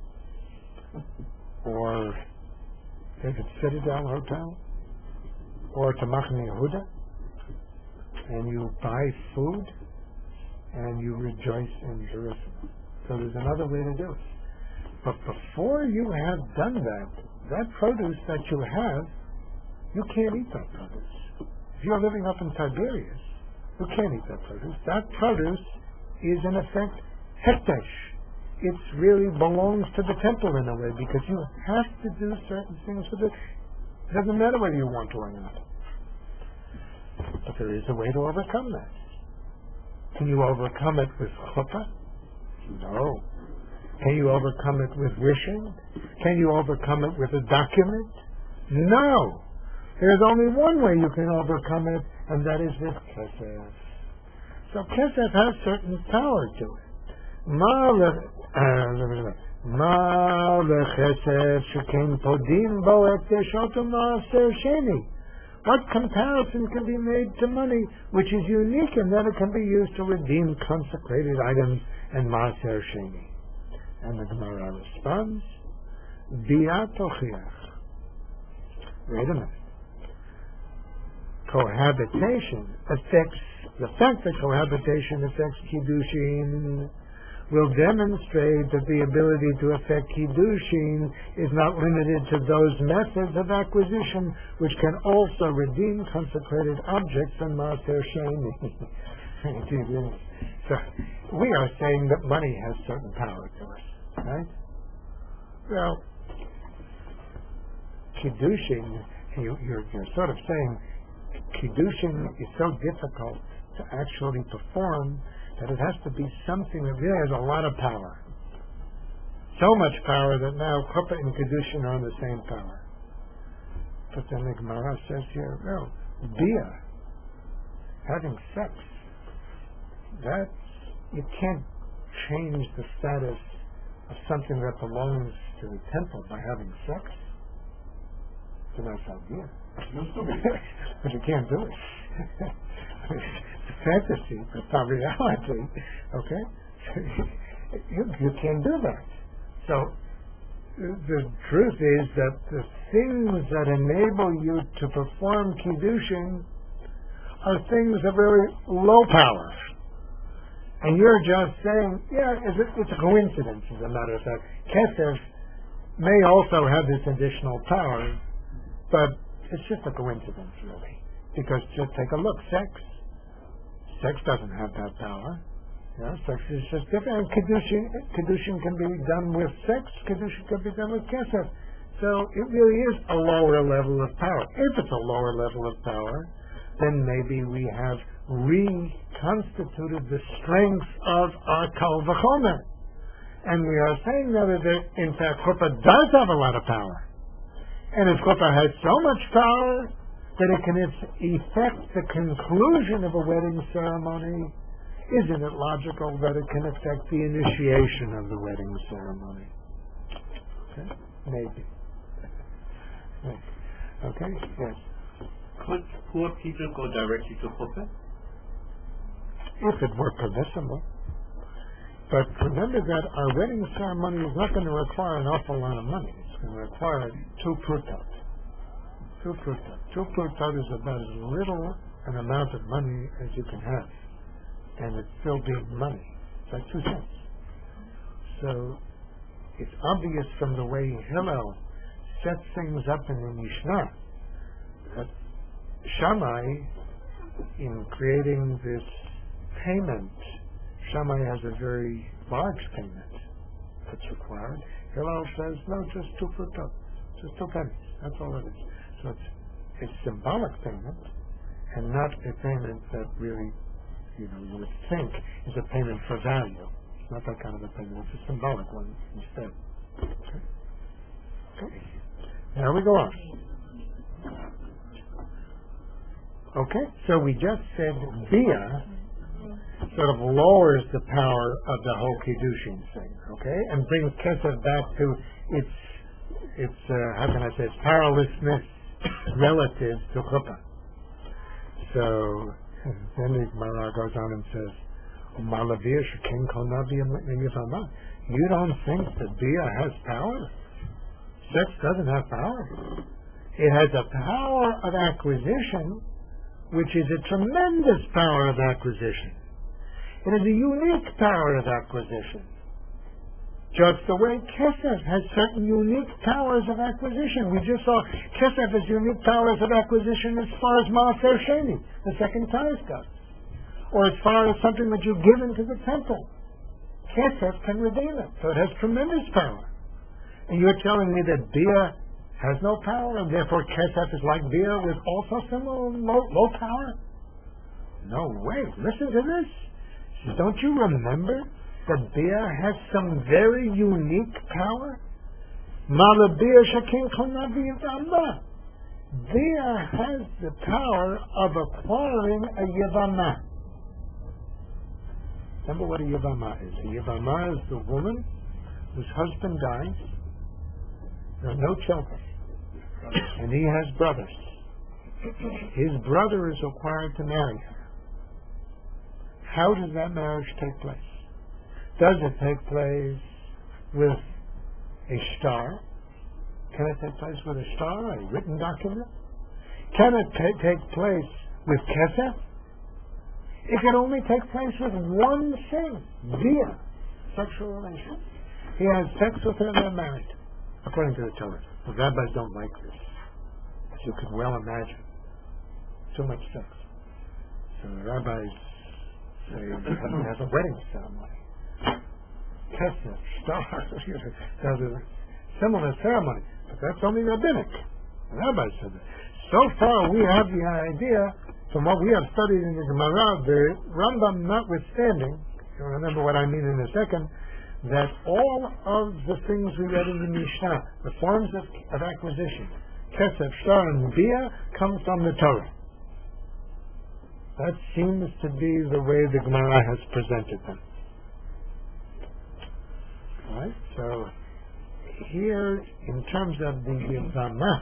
or David Citadel Hotel or to Machne Yehuda, and you buy food and you rejoice in Jerusalem. So there's another way to do it. But before you have done that, that produce that you have, you can't eat that produce. If you're living up in Tiberias, you can't eat that produce. That produce is in effect hekdesh. It really belongs to the temple in a way, because you have to do certain things with it. It doesn't matter whether you want to or not. But there is a way to overcome that. Can you overcome it with chuppah? No. Can you overcome it with wishing? Can you overcome it with a document? No. There's only one way you can overcome it, and that is with Kesef. So Kesef has certain power to it. Ma lechesef shekein podin bo et deshotam maaser sheni. What comparison can be made to money, which is unique in that it can be used to redeem consecrated items and maaser sheni? And the Gemara responds, Bia tochiach. Wait a minute. Cohabitation affects, the fact that cohabitation affects Kiddushin will demonstrate that the ability to affect Kiddushin is not limited to those methods of acquisition which can also redeem consecrated objects and Maaser Sheni. So we are saying that money has certain power to us, right? Well, Kiddushin, you, you're, you're sort of saying Kiddushin is so difficult to actually perform that it has to be something that really has a lot of power. So much power that now chuppah and Kiddushin are on the same power. But then the Gemara says here, no, bia, having sex, that you can't change the status of something that belongs to the temple by having sex. It's a nice idea. But you can't do it. It's a fantasy, but it's not reality. Okay? you, you can't do that. So the truth is that the things that enable you to perform Kiddushin are things of very low power. And you're just saying, yeah, it's a, it's a coincidence, as a matter of fact. Kesef may also have this additional power, but it's just a coincidence, really. Because just take a look, sex. Sex doesn't have that power. Yeah, sex is just different. And Kedushin, Kedushin can be done with sex. Kedushin can be done with Kesef. So it really is a lower level of power. If it's a lower level of power, then maybe we have reconstituted the strength of our Kal V'chomer. And we are saying now that, in fact, Chuppah does have a lot of power. And if Chuppah has so much power that it can affect the conclusion of a wedding ceremony, isn't it logical that it can affect the initiation of the wedding ceremony? Okay? Maybe. Okay? Yes. Could poor people go directly to Chuppah? If it were permissible. But remember that our wedding ceremony is not going to require an awful lot of money. It's going to require two prutot. Two prutot. Two prutot is about as little an amount of money as you can have. And it's still big money. It's like two cents. So it's obvious from the way Hillel sets things up in the Mishnah that Shammai, in creating this payment, Shammai has a very large payment that's required. Hillel says, no, just two prutot, just two pennies. That's all it is. So it's a symbolic payment and not a payment that really, you know, you would think is a payment for value. It's not that kind of a payment. It's a symbolic one instead. Okay. Okay. Now we go on. Okay, so we just said Bia sort of lowers the power of the whole Kiddushin thing, okay, and brings Kesef back to its, its uh, how can I say, its powerlessness relative to Chuppah. So then the Gemara goes on and says, you don't think that Bia has power? Sex doesn't have power. It has a power of acquisition, which is a tremendous power of acquisition. It is a unique power of acquisition. Just the way Kesef has certain unique powers of acquisition. We just saw Kesef has unique powers of acquisition as far as Maaser Sheni, the second tithe goes. Or as far as something that you give into the temple. Kesef can redeem it. So it has tremendous power. And you're telling me that Bia has no power, and therefore Kesef is like Bia with also similar low, low power? No way. Listen to this. Don't you remember that Bia has some very unique power? Bia has the power of acquiring a Yevamah. Remember what a Yevamah is? A Yevamah is the woman whose husband dies. There are no children. And he has brothers. His brother is required to marry her. How does that marriage take place? Does it take place with a star? Can it take place with a star, a written document? Can it ta- take place with Kesef? It can only take place with one thing, via sexual relations. He has sex with her and they're married, according to the Torah. The rabbis don't like this, as you can well imagine. Too much sex. So the rabbis say you have to have a wedding ceremony. Kesef, star, there's a similar ceremony, but that's only rabbinic. The rabbis said that. So far we have the idea, from what we have studied in the Gemara, the Rambam notwithstanding, you'll remember what I mean in a second, that all of the things we read in the Mishnah, the forms of, of acquisition, Kesef, Shtar, and Bia, come from the Torah. That seems to be the way the Gemara has presented them. Right? So, here, in terms of the Yevamah,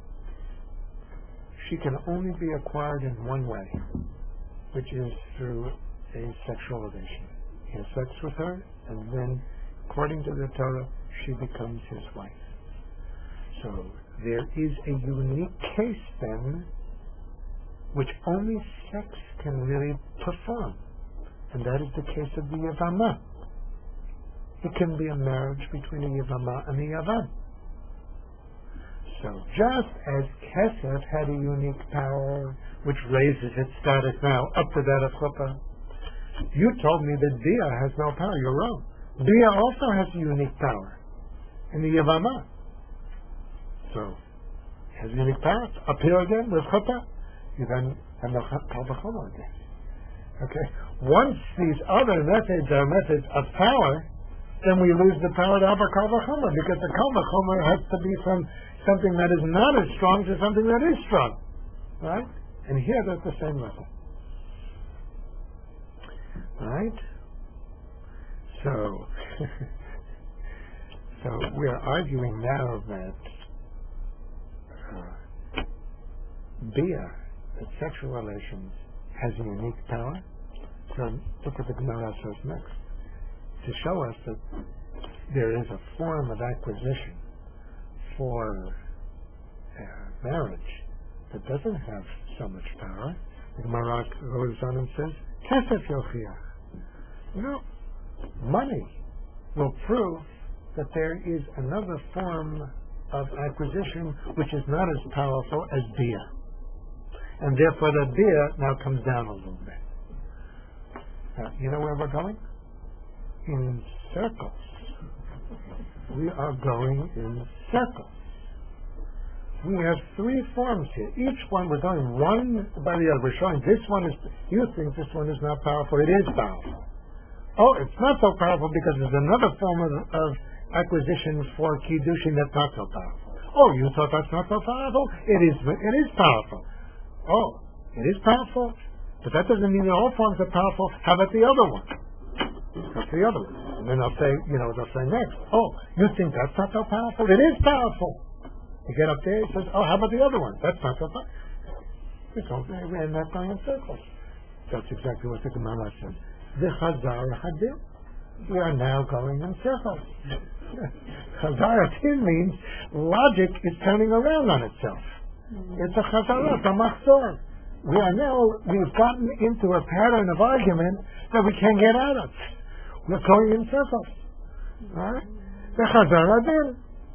she can only be acquired in one way, which is through a sexual relation. He has sex with her, and then, according to the Torah, she becomes his wife. So there is a unique case then, which only sex can really perform. And that is the case of the Yavama. It can be a marriage between a Yavama and a Yavam. So just as Kesef had a unique power which raises its status now up to that of Chuppah, you told me that Bia has no power. You're wrong. Bia also has a unique power in the Yavama. So, it has a unique power. Up here again with Chuppah, you then have no Kal V'chomer again. Okay? Once these other methods are methods of power, then we lose the power to have a Kal V'chomer, because the Kal V'chomer has to be from something that is not as strong to something that is strong. Right? And here that's the same method. Right? So, so we are arguing now that uh, Bia, that sexual relations, has a unique power. So look what the Gemara says next. To show us that there is a form of acquisition for uh, marriage that doesn't have so much power, the Gemara goes on and says, Kesef yochiach. You know, money will prove that there is another form of acquisition which is not as powerful as Bia. And therefore the Bia now comes down a little bit. Now, you know where we're going? In circles. We are going in circles. We have three forms here. Each one, we're going one by the other. We're showing this one is, you think this one is not powerful. It is powerful. Oh, it's not so powerful because there's another form of, of acquisition for Kiddushin that's not so powerful. Oh, you thought that's not so powerful? It is, it is powerful. Oh, it is powerful? But that doesn't mean that all forms are powerful. How about the other one? That's the other one. And then they'll say, you know, they'll say next, oh, you think that's not so powerful? It is powerful. You get up there, he says, oh, how about the other one? That's not so powerful. It's all, we're not going in circles. That's exactly what the Gemara says. The Chazar Hadin. We are now going in circles. Chazar Hadin means logic is turning around on itself. It's a Chazara, it's a Machzor. We are now, we've gotten into a pattern of argument that we can't get out of. We're going in circles. Right? The Chazar Hadin.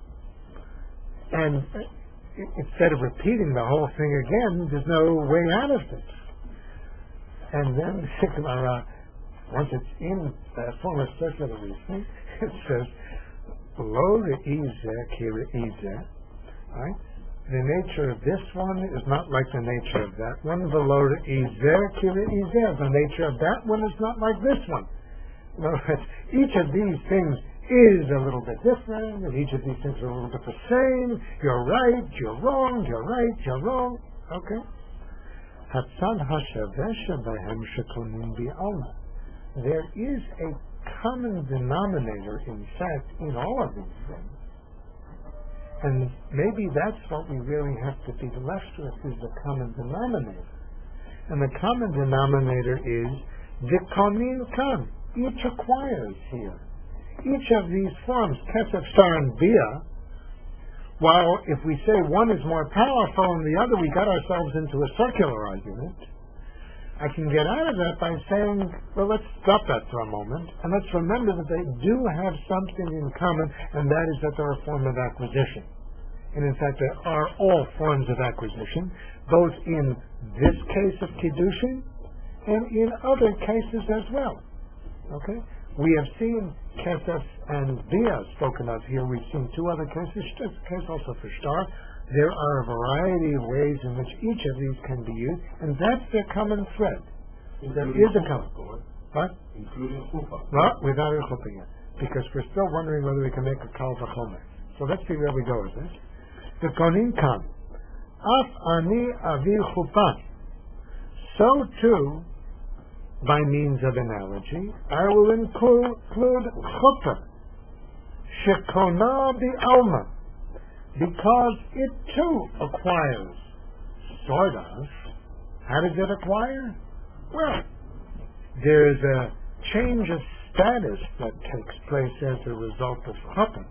And instead of repeating the whole thing again, there's no way out of it. And then the Gemara, once it's in the form of circular reasoning, it says, Lo re'izeh ki re'izeh. Right? The nature of this one is not like the nature of that one. V'lo re'izeh ki re'izeh. The nature of that one is not like this one. In other words, each of these things is a little bit different, and each of these things are a little bit the same. You're right, you're wrong, you're right, you're wrong. Okay? Hatzad ha'shaveh shebehem shekonim bi'alma. There is a common denominator, in fact, in all of these things. And maybe that's what we really have to be left with, is the common denominator. And the common denominator is the konin kan. Each acquires here. Each of these forms, Kesef, Star, and Bia, while if we say one is more powerful than the other, we got ourselves into a circular argument. I can get out of that by saying, well, let's stop that for a moment, and let's remember that they do have something in common, and that is that they're a form of acquisition. And in fact, there are all forms of acquisition, both in this case of Kiddushin, and in other cases as well. Okay? We have seen Kesef and Bia spoken of here. We've seen two other cases, just a case also for Shtar. There are a variety of ways in which each of these can be used, and that's their common thread. There is a common thread. What? Including Chuppah. Well, without a Chuppah yet, because we're still wondering whether we can make a Kal V'chomer. So let's see where we go with this. The Konin Kam. Af ani avi Chuppah. So too, by means of analogy, I will include, include Chuppah. Shekona bi'alma. Because it too acquires, sort of. How does it acquire? Well, there's a change of status that takes place as a result of Chuppah.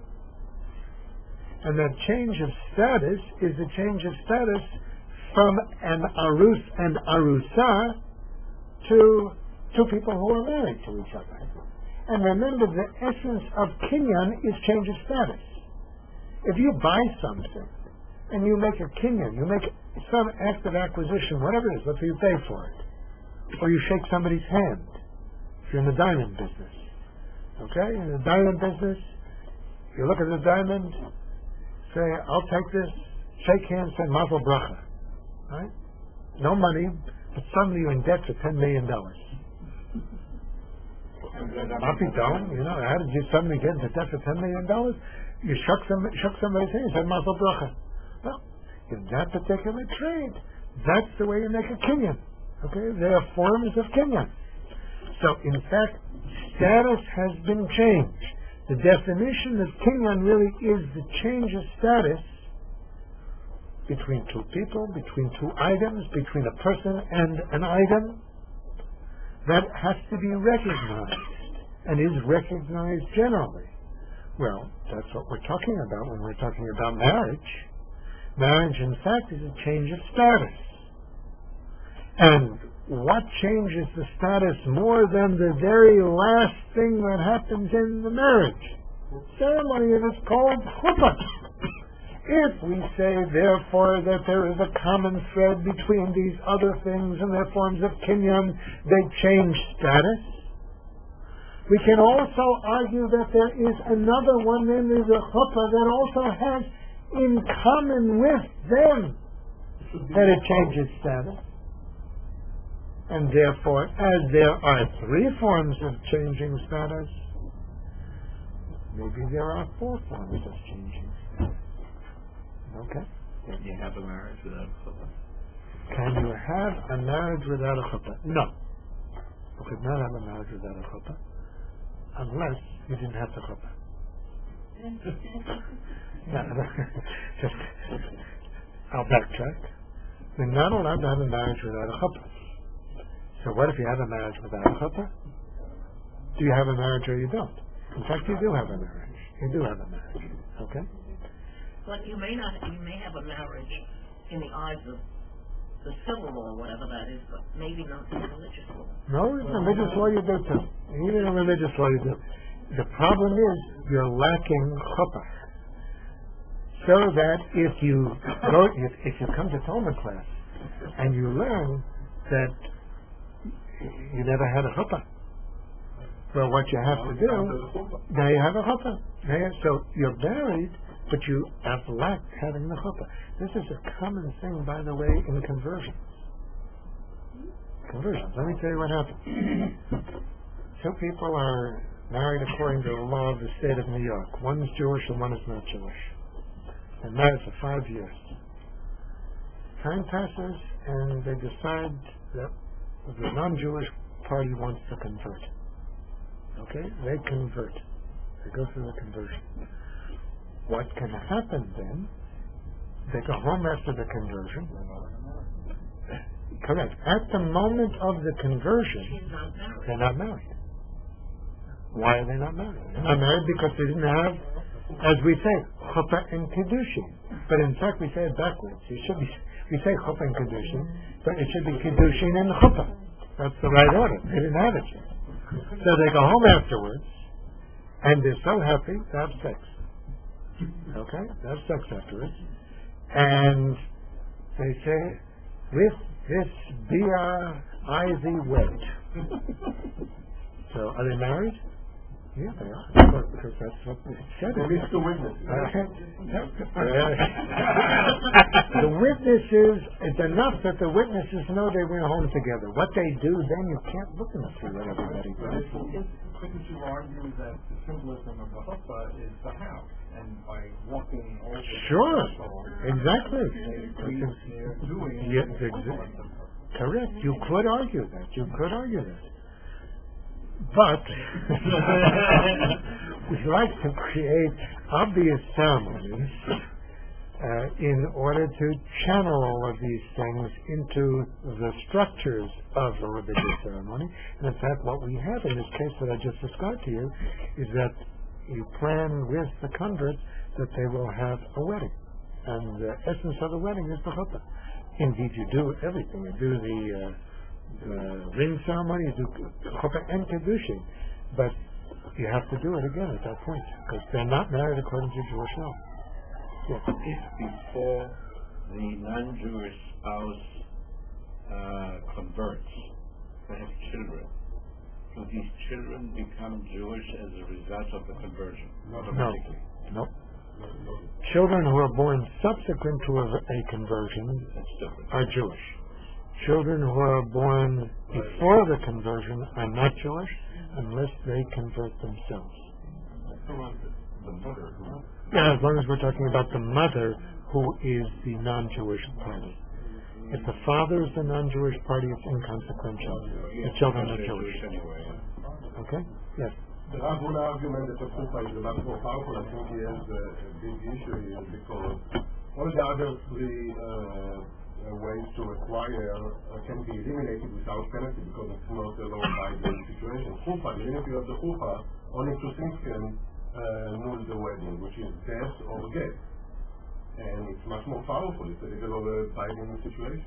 And that change of status is a change of status from an Arus and Arusa to two people who are married to each other. And remember, the essence of kinyan is change of status. If you buy something and you make a kinyan, you make some act of acquisition, whatever it is, let's say you pay for it, or you shake somebody's hand, if you're in the diamond business. Okay? In the diamond business, you look at the diamond, say, I'll take this, shake hands, say, mazel bracha. Right? No money, but suddenly you're in debt for ten million dollars. Happy down, you know, how did you suddenly get into debt for ten million dollars? You shook, some, shook somebody's hand, you said, mazel bracha. Well, in that particular trade, that's the way you make a kinyan. Okay? There are forms of kinyan. So, in fact, status has been changed. The definition of kinyan really is the change of status between two people, between two items, between a person and an item, that has to be recognized and is recognized generally. Well, that's what we're talking about when we're talking about marriage. Marriage, in fact, is a change of status. And what changes the status more than the very last thing that happens in the marriage ceremony? It is called chuppah. If we say, therefore, that there is a common thread between these other things and their forms of kinyan, they change status. We can also argue that there is another one, namely the chuppah, that also has in common with them that it changes status. And therefore, as there are three forms of changing status, maybe there are four forms of changing status. Okay? Can you have a marriage without a chuppah? Can you have a marriage without a chuppah? No. You could not have a marriage without a chuppah unless you didn't have the chuppah. Just, I'll backtrack. You're not allowed to have a marriage without a chuppah. So what if you have a marriage without a chuppah? Do you have a marriage or you don't? In fact, you do have a marriage. You do have a marriage. Okay? But you may not, you may have a marriage in the eyes of the civil law, whatever that is, but maybe not the religious law. No, in religious law you do too. Even in religious law you do. The problem is you're lacking chuppah. So that if you go, if, if you come to Talmud class and you learn that you never had a chuppah, well, what you have to do, now you have a chuppah. Now you- So you're married, but you have lacked having the chuppah. This is a common thing, by the way, in conversions. Conversions. Let me tell you what happens. Two people are married according to the law of the state of New York. One is Jewish and one is not Jewish. They're married for five years. Time passes and they decide that the non-Jewish party wants to convert. Okay? They convert. They go through the conversion. What can happen then? They go home after the conversion. Correct. At the moment of the conversion, She's not married. they're not married. Why are they not married? They're not married because they didn't have, as we say, chuppah and kiddushin. But in fact, we say it backwards. It should be, we say chuppah and kiddushin, but it should be kiddushin and chuppah. That's the right order. They didn't have it yet. So they go home afterwards, and they're so happy to have sex. Okay? They have sex afterwards. And they say, with this bia I thee wed. So, are they married? Yeah, they are. Because, because that's what they said. At least the witness. The witnesses, it's enough that the witnesses know they went home together. What they do, then you can't look and see what everybody does. Couldn't you argue that the symbolism of the chuppah is the house, and by walking over Sure, the threshold, exactly. they agree they're doing Yeah, the exa- chuppah. Correct. You could argue that. You could argue that. But we like to create obvious ceremonies uh, in order to channel all of these things into the structures of the religious ceremony. And in fact, what we have in this case that I just described to you is that you plan with the convert that they will have a wedding. And the essence of the wedding is the chuppah. Indeed, you do everything. You do the uh, uh, ring ceremony, you do chuppah and kedushin, but you have to do it again at that point because they're not married according to Jewish law. Yes. If before the non-Jewish spouse uh, converts, they have children, do these children become Jewish as a result of the conversion? Automatically? No. No. Children who are born subsequent to a, a conversion are Jewish. Children who are born before the conversion are not Jewish unless they convert themselves. The mother, who- Yeah, as long as we're talking about the mother who is the non-Jewish party. If the father is the non-Jewish party, it's inconsequential. The children are Jewish. Anyway. Okay? Yes. The Rabun argument that the chuppah is a lot more powerful, I think he has a, a big issue here because all the other three uh, uh, ways to acquire uh, can be eliminated without penalty because it's not a law-abiding situation. Chuppah, the unity of the chuppah, only two things can uh, null the wedding, which is death or get. And it's much more powerful. It's a legal abiding situation.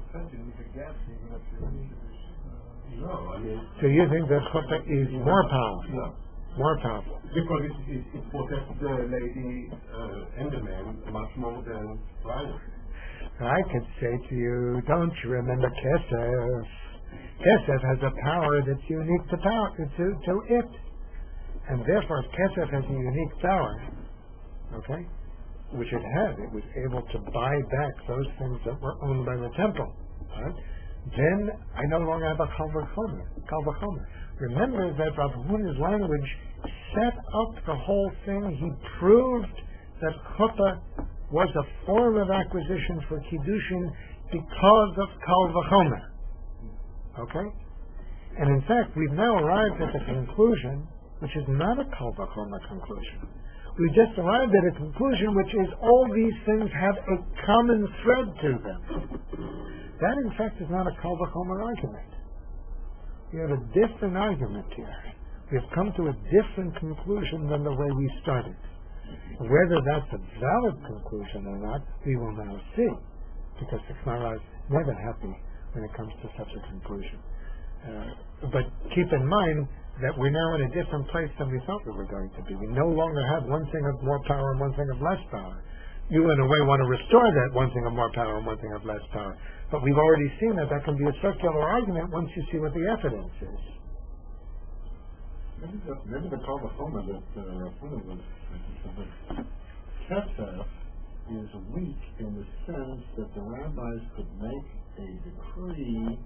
No, I mean... So you think that chuppah is more powerful? No. More powerful. Because it, it, it protects the lady uh, and the man much more than violence. I could say to you, don't you remember Kesef? Kesef has a power that's unique to power to, to it. And therefore, if Kesef has a unique power, okay, which it had, it was able to buy back those things that were owned by the temple. Right? Then I no longer have a Kal V'chomer. Kal V'chomer. Remember that Rav Huna's language set up the whole thing. He proved that chuppah was a form of acquisition for kiddushin because of Kal V'chomer. Okay? And in fact, we've now arrived at the conclusion, which is not a Kal V'chomer conclusion. We just arrived at a conclusion which is all these things have a common thread to them. That, in fact, is not a Kal V'chomer argument. We have a different argument here. We have come to a different conclusion than the way we started. Whether that's a valid conclusion or not, we will now see, because the Gemara is never happy when it comes to such a conclusion. Uh, but keep in mind that we're now in a different place than we thought we were going to be. We no longer have one thing of more power and one thing of less power. You, in a way, want to restore that one thing of more power and one thing of less power. But we've already seen that that can be a circular argument once you see what the evidence is. Maybe the, maybe the Kal V'chomer that uh, Rav Huna was thinking Kesef is weak in the sense that the rabbis could make a decree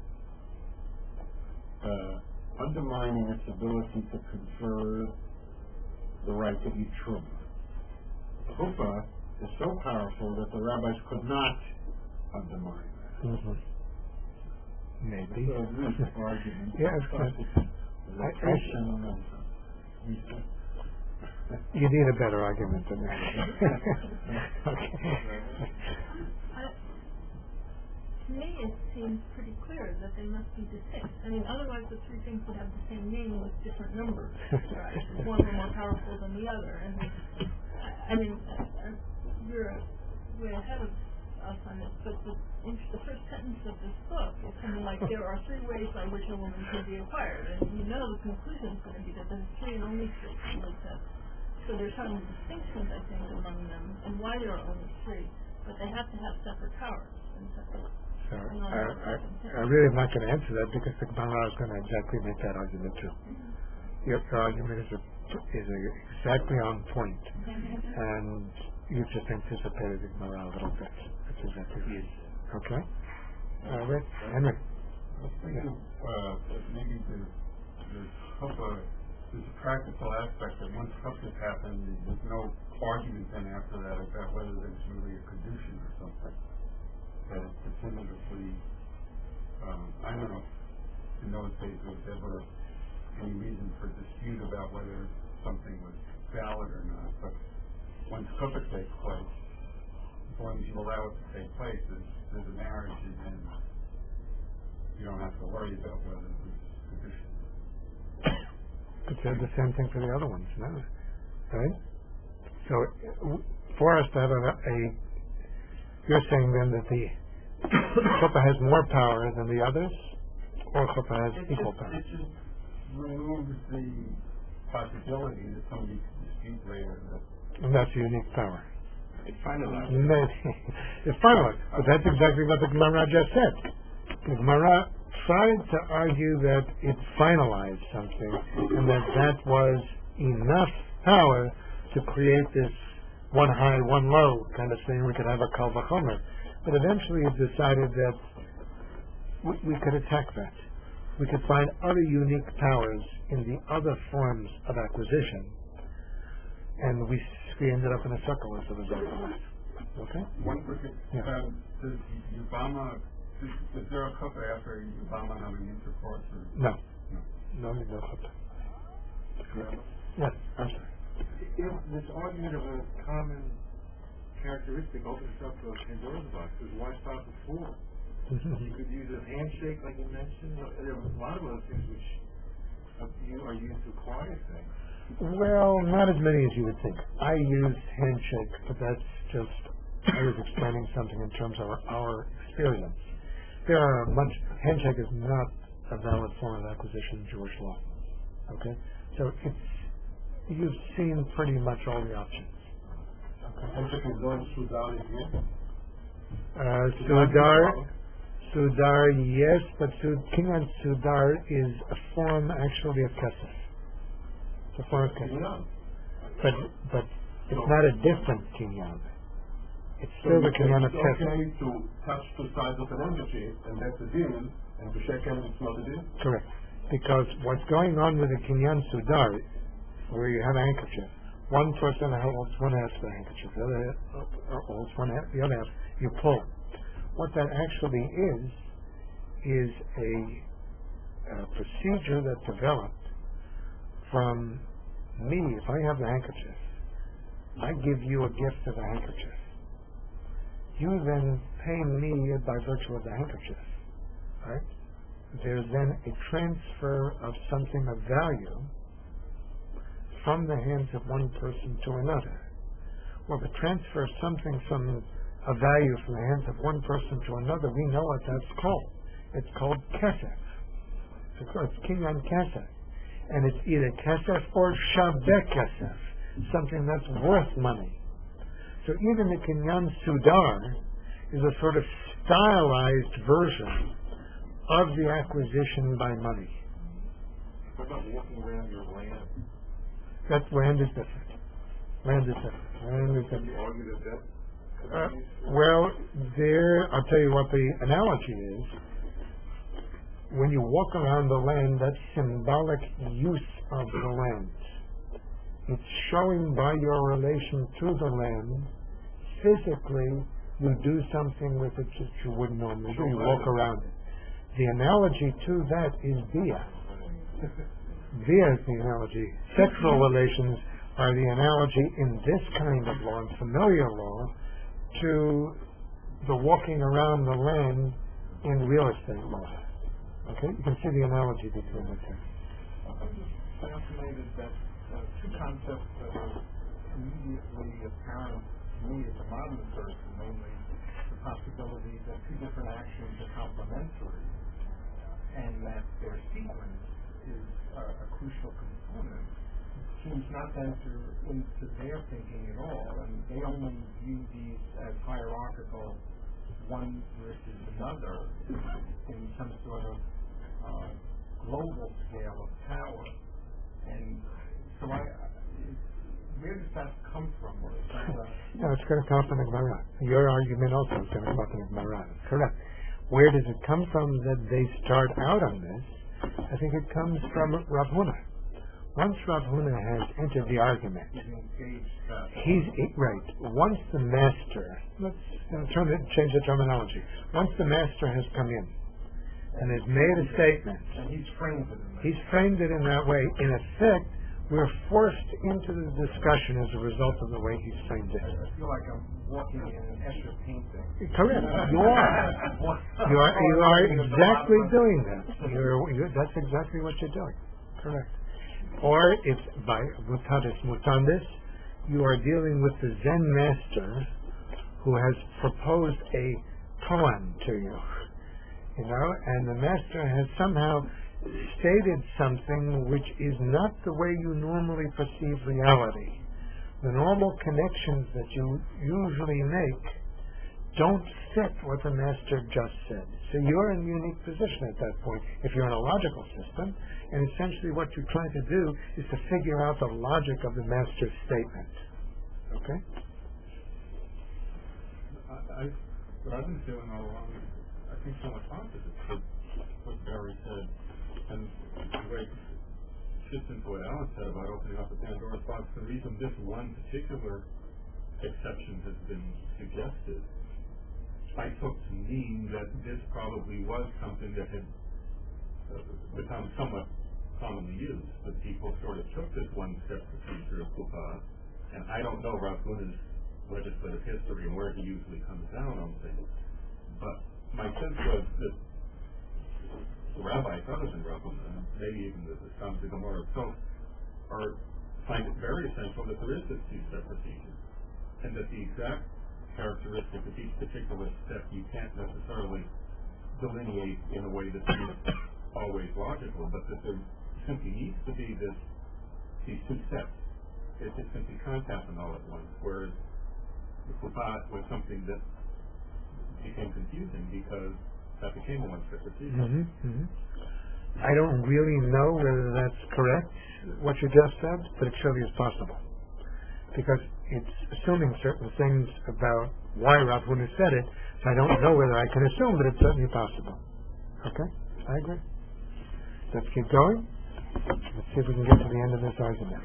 uh, undermining its ability to confer the right to eat truma. Chuppah is so powerful that the rabbis could not undermine that. Mm-hmm. Maybe. So a weak argument. Yes. The question, you need a better argument than that. Okay. To me, it seems pretty clear that they must be distinct. I mean, otherwise the three things would have the same name with different numbers. Right? One more powerful than the other. And I mean, uh, you're way ahead of us on this, but the, the first sentence of this book is something like, there are three ways by which a woman can be acquired. And you know the conclusion is going to be that there's three and only three. Like that. So there's some distinctions, I think, among them, and why there are only three. But they have to have separate powers and separate... So I, I, I really am not going to answer that because the Gemara is going to exactly make that argument too. Mm-hmm. Your, your argument is a, is a exactly on point, and you just anticipated the Gemara a little bit. That's exactly right. Okay. Uh, Rick, Henry. Yeah. Uh, maybe the, the chuppah, there's a practical aspect that once chuppahs happen, there's no argument then after that about whether there's really a kedushin or something. That it's definitively, um, I don't know, in those days there was ever any reason for dispute about whether something was valid or not. But once chuppah takes place, as long as you allow it to take place, there's, there's a marriage, and then you don't have to worry about whether there's tradition. Could say the same thing for the other ones, no? Right? So, for us to have a, a you're saying then that the chuppah has more power than the others? or chuppah has It equal just, power. it just removes the possibility that somebody could dispute later that And that's a unique power. It's finalized. It's finalized. But that's exactly what the Gemara just said. The Gemara tried to argue that it finalized something and that that was enough power to create this one high, one low kind of thing. We could have a kal vachomer. But eventually it decided that we, we could attack that. We could find other unique powers in the other forms of acquisition. And we, we ended up in a circle as a result of that. Okay? one quick, Yeah. um, does Yubama, is, is there a couple after Yubama having intercourse or? No. No. No, no chuppah. Yes, I'm sorry. If this argument of a common characteristic opens up a Pandora's box, because why stop at four? You could use a handshake, like you mentioned. There are a lot of other things which uh, you are used to acquire things. Well, not as many as you would think. I use handshake, but that's just, I was explaining something in terms of our, our experience. There are much, handshake is not a valid form of acquisition in Jewish law. Okay? So it's, you've seen pretty much all the options. And check is going Sudar is here. Uh, Sudar, Sudar, yes, but Sud, Kinyan Sudar is a form actually of Kesef. It's a form of Kesef. Yeah. But, but it's not a different Kinyan. It's So still the it's Kinyan of okay Kesef. to touch the sides of an handkerchief and that's a deal, and to shake hands it's not a deal? Correct. Because what's going on with the Kinyan Sudar, where you have a handkerchief, one person holds one half of the handkerchief, the other half holds one half, the other half, you pull. What that actually is, is a, a procedure that developed from me. If I have the handkerchief, I give you a gift of a handkerchief. You then pay me by virtue of the handkerchief. Right? There's then a transfer of something of value from the hands of one person to another. Well, the transfer of something from a value from the hands of one person to another, we know what that's called. It's called kesef. It's called kinyan kesef. And it's either kesef or shaveh kesef, something that's worth money. So even the kinyan sudar is a sort of stylized version of the acquisition by money. What about walking around your land? That land is different. Land is different. Land is different. You argue that that Uh, well, there, I'll tell you what the analogy is. When you walk around the land, that's symbolic use of the land. It's showing by your relation to the land, physically, you do something with it that you wouldn't normally do. You walk around it. The analogy to that is Bia. Bia is the analogy. Sexual relations are the analogy in this kind of law, in familiar law, to the walking around the land in real estate law. Okay? You can see the analogy between the two. I'm just fascinated that uh, two concepts that are immediately apparent to me as a modern person, namely the possibility that two different actions are complementary and that their sequence is uh, a crucial component, seems not to enter into their thinking at all, and they only view these as hierarchical, one versus another, in some sort of uh, global scale of power. And so I, where does that come from? Or is that a, No, it's going to come from the Gemara. Your argument also is going to come from the Gemara. Correct. Where does it come from that they start out on this? I think it comes from Rav Huna. Once Rav Huna has entered the argument, is engaged uh, he's right. Once the master, let's uh, term it, change the terminology. Once the master has come in and has made a statement, and he's framed it in that. he's framed it in that way. In effect, we're forced into the discussion as a result of the way he's framed it. I feel like I'm walking in an Escher painting. Correct. You are. You are. You are exactly doing that. You're, you're, that's exactly what you're doing. Correct. Or if by mutadis mutandis, you are dealing with the Zen master who has proposed a koan to you, you know, and the master has somehow stated something which is not the way you normally perceive reality. The normal connections that you usually make don't fit what the master just said. So you're in a unique position at that point if you're in a logical system, and essentially what you're trying to do is to figure out the logic of the master's statement. Okay? I, I, what I've been feeling all along is, I think, so much opposite to what Barry said, and the way it fits into what Alan said about opening up the Pandora's box. The reason this one particular exception has been suggested, I took to mean that this probably was something that had uh, become somewhat commonly used, that people sort of took this one-step procedure of Kupa, and I don't know Rav Huna's legislative history and where he usually comes down on things, but my sense was that the rabbis, other than Rav Huna, and maybe even the Sons of Gomorrah itself, are find it very essential that there is this two-step procedure, and that the exact characteristic of each particular step you can't necessarily delineate in a way that's always logical, but that there simply needs to be this these two steps. It just simply can't happen all at once, whereas the Kupat was something that became confusing because that became a one-step procedure. Mm-hmm, mm-hmm. I don't really know whether that's correct, what you just said, but it surely is possible. Because it's assuming certain things about why Rav Huna said it, so I don't know whether I can assume, but it's certainly possible. Okay? I agree. Let's keep going. Let's see if we can get to the end of this argument.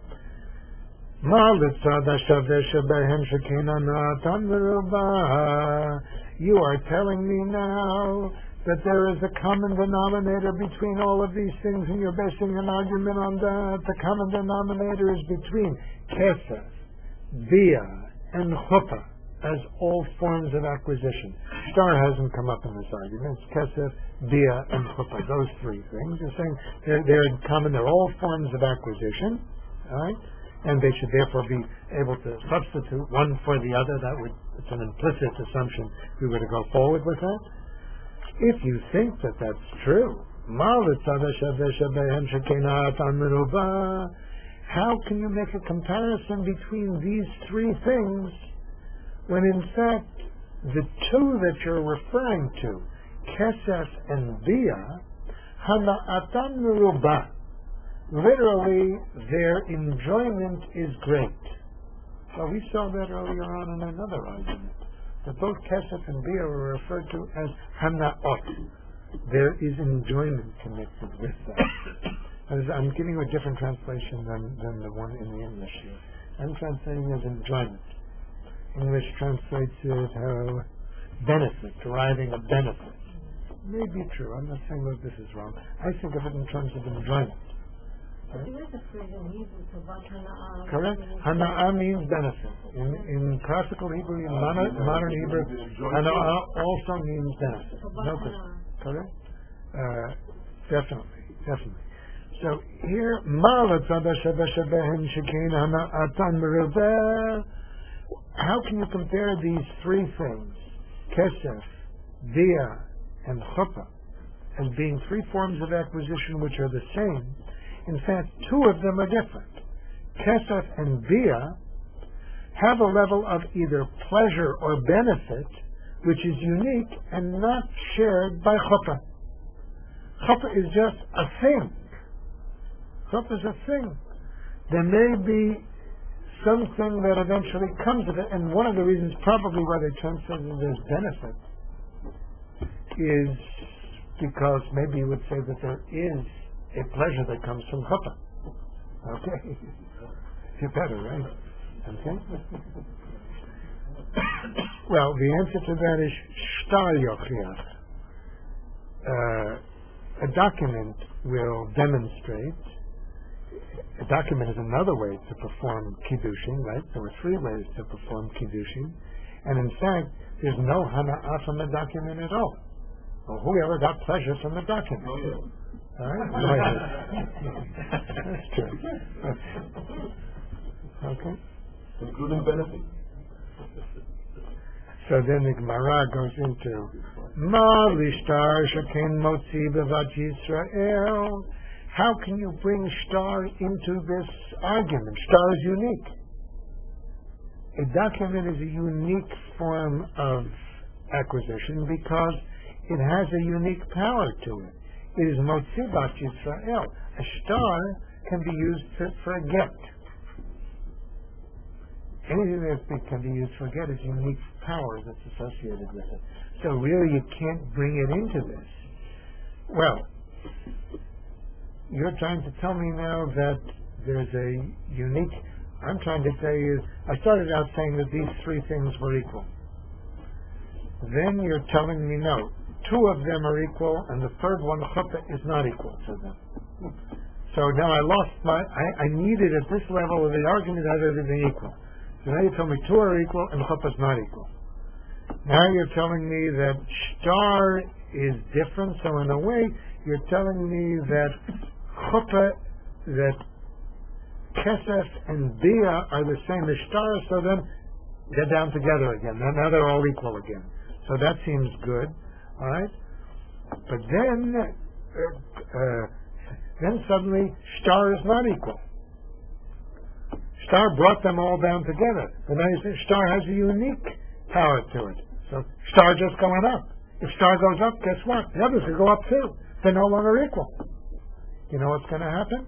You are telling me now that there is a common denominator between all of these things, and you're basing an argument on that. The common denominator is between kesef, bia, and chuppah as all forms of acquisition. Star hasn't come up in this argument. It's kesef, bia, and chuppah. Those three things. You're saying they're, they're in common. They're all forms of acquisition. All right? And they should therefore be able to substitute one for the other. That would, it's an implicit assumption if we were to go forward with that. If you think that that's true, how can you make a comparison between these three things when in fact the two that you're referring to, kesef and bia, hana'atan merubah, literally their enjoyment is great. Well, we saw that earlier on in another argument, that both kesef and bia were referred to as hana'ot. There is enjoyment connected with that. As I'm giving you a different translation than, than the one in the English here. I'm translating as enjoyment. English translates it as benefit, deriving a benefit. May be true. I'm not saying that this is wrong. I think of it in terms of enjoyment. Right? Correct. Hana'ah means benefit. In, in classical Hebrew, in modern, modern Hebrew, hana'ah also means benefit. No question. Correct? Uh, definitely. Definitely. So here, how can you compare these three things, kesef, bia, and chuppah, as being three forms of acquisition which are the same? In fact, two of them are different. Kesef and bia have a level of either pleasure or benefit which is unique and not shared by chuppah. Chuppah is just a thing. Chuppah is a thing. There may be something that eventually comes of it, and one of the reasons probably why they translated it as benefit is because maybe you would say that there is a pleasure that comes from chuppah. Okay? You're better, right? Okay? Well, the answer to that is shtar yochiach. Uh, a document will demonstrate. A document is another way to perform kiddushin, right? There were three ways to perform kiddushin, and in fact, there's no hana'ah from the document at all. Well, whoever got pleasure from the document? All right, that's true. Okay, including benefit. So then the Gemara goes into Ma lishtar sheken motzi bevat Yisrael. How can you bring shtar into this argument? Shtar is unique. A document is a unique form of acquisition because it has a unique power to it. It is motzi bevat Yisrael. A shtar can be used for, for a get. Anything that can be used for a get is unique power that's associated with it. So really you can't bring it into this. Well, you're trying to tell me now that there's a unique... I'm trying to tell you... I started out saying that these three things were equal. Then you're telling me no. Two of them are equal, and the third one, chuppah, is not equal to them. So now I lost my... I, I needed at this level of the argument that it be equal. So now you tell me two are equal and chuppah is not equal. Now you're telling me that shtar is different, so in a way you're telling me that chuppah, that kesef and bia are the same as shtar, so then they're down together again. Now, now they're all equal again. So that seems good, all right? But then, uh, uh, then suddenly shtar is not equal. Shtar brought them all down together. But now you say shtar has a unique power to it. So shtar just going up. If shtar goes up, guess what? The others will go up too. They're no longer equal. You know what's going to happen?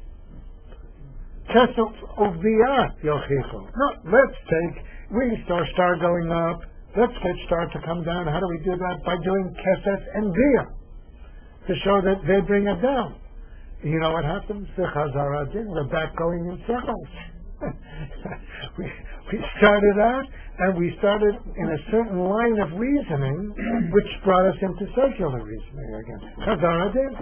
Kesef uviyah yochichu. No, let's take, we saw shtar going up. Let's get shtar to come down. How do we do that? By doing kesef and bia. To show that they bring it down. You know what happens? The Chazar Adin, we're back going in circles. we, we started out, and we started in a certain line of reasoning, which brought us into circular reasoning again. Chazar Adin.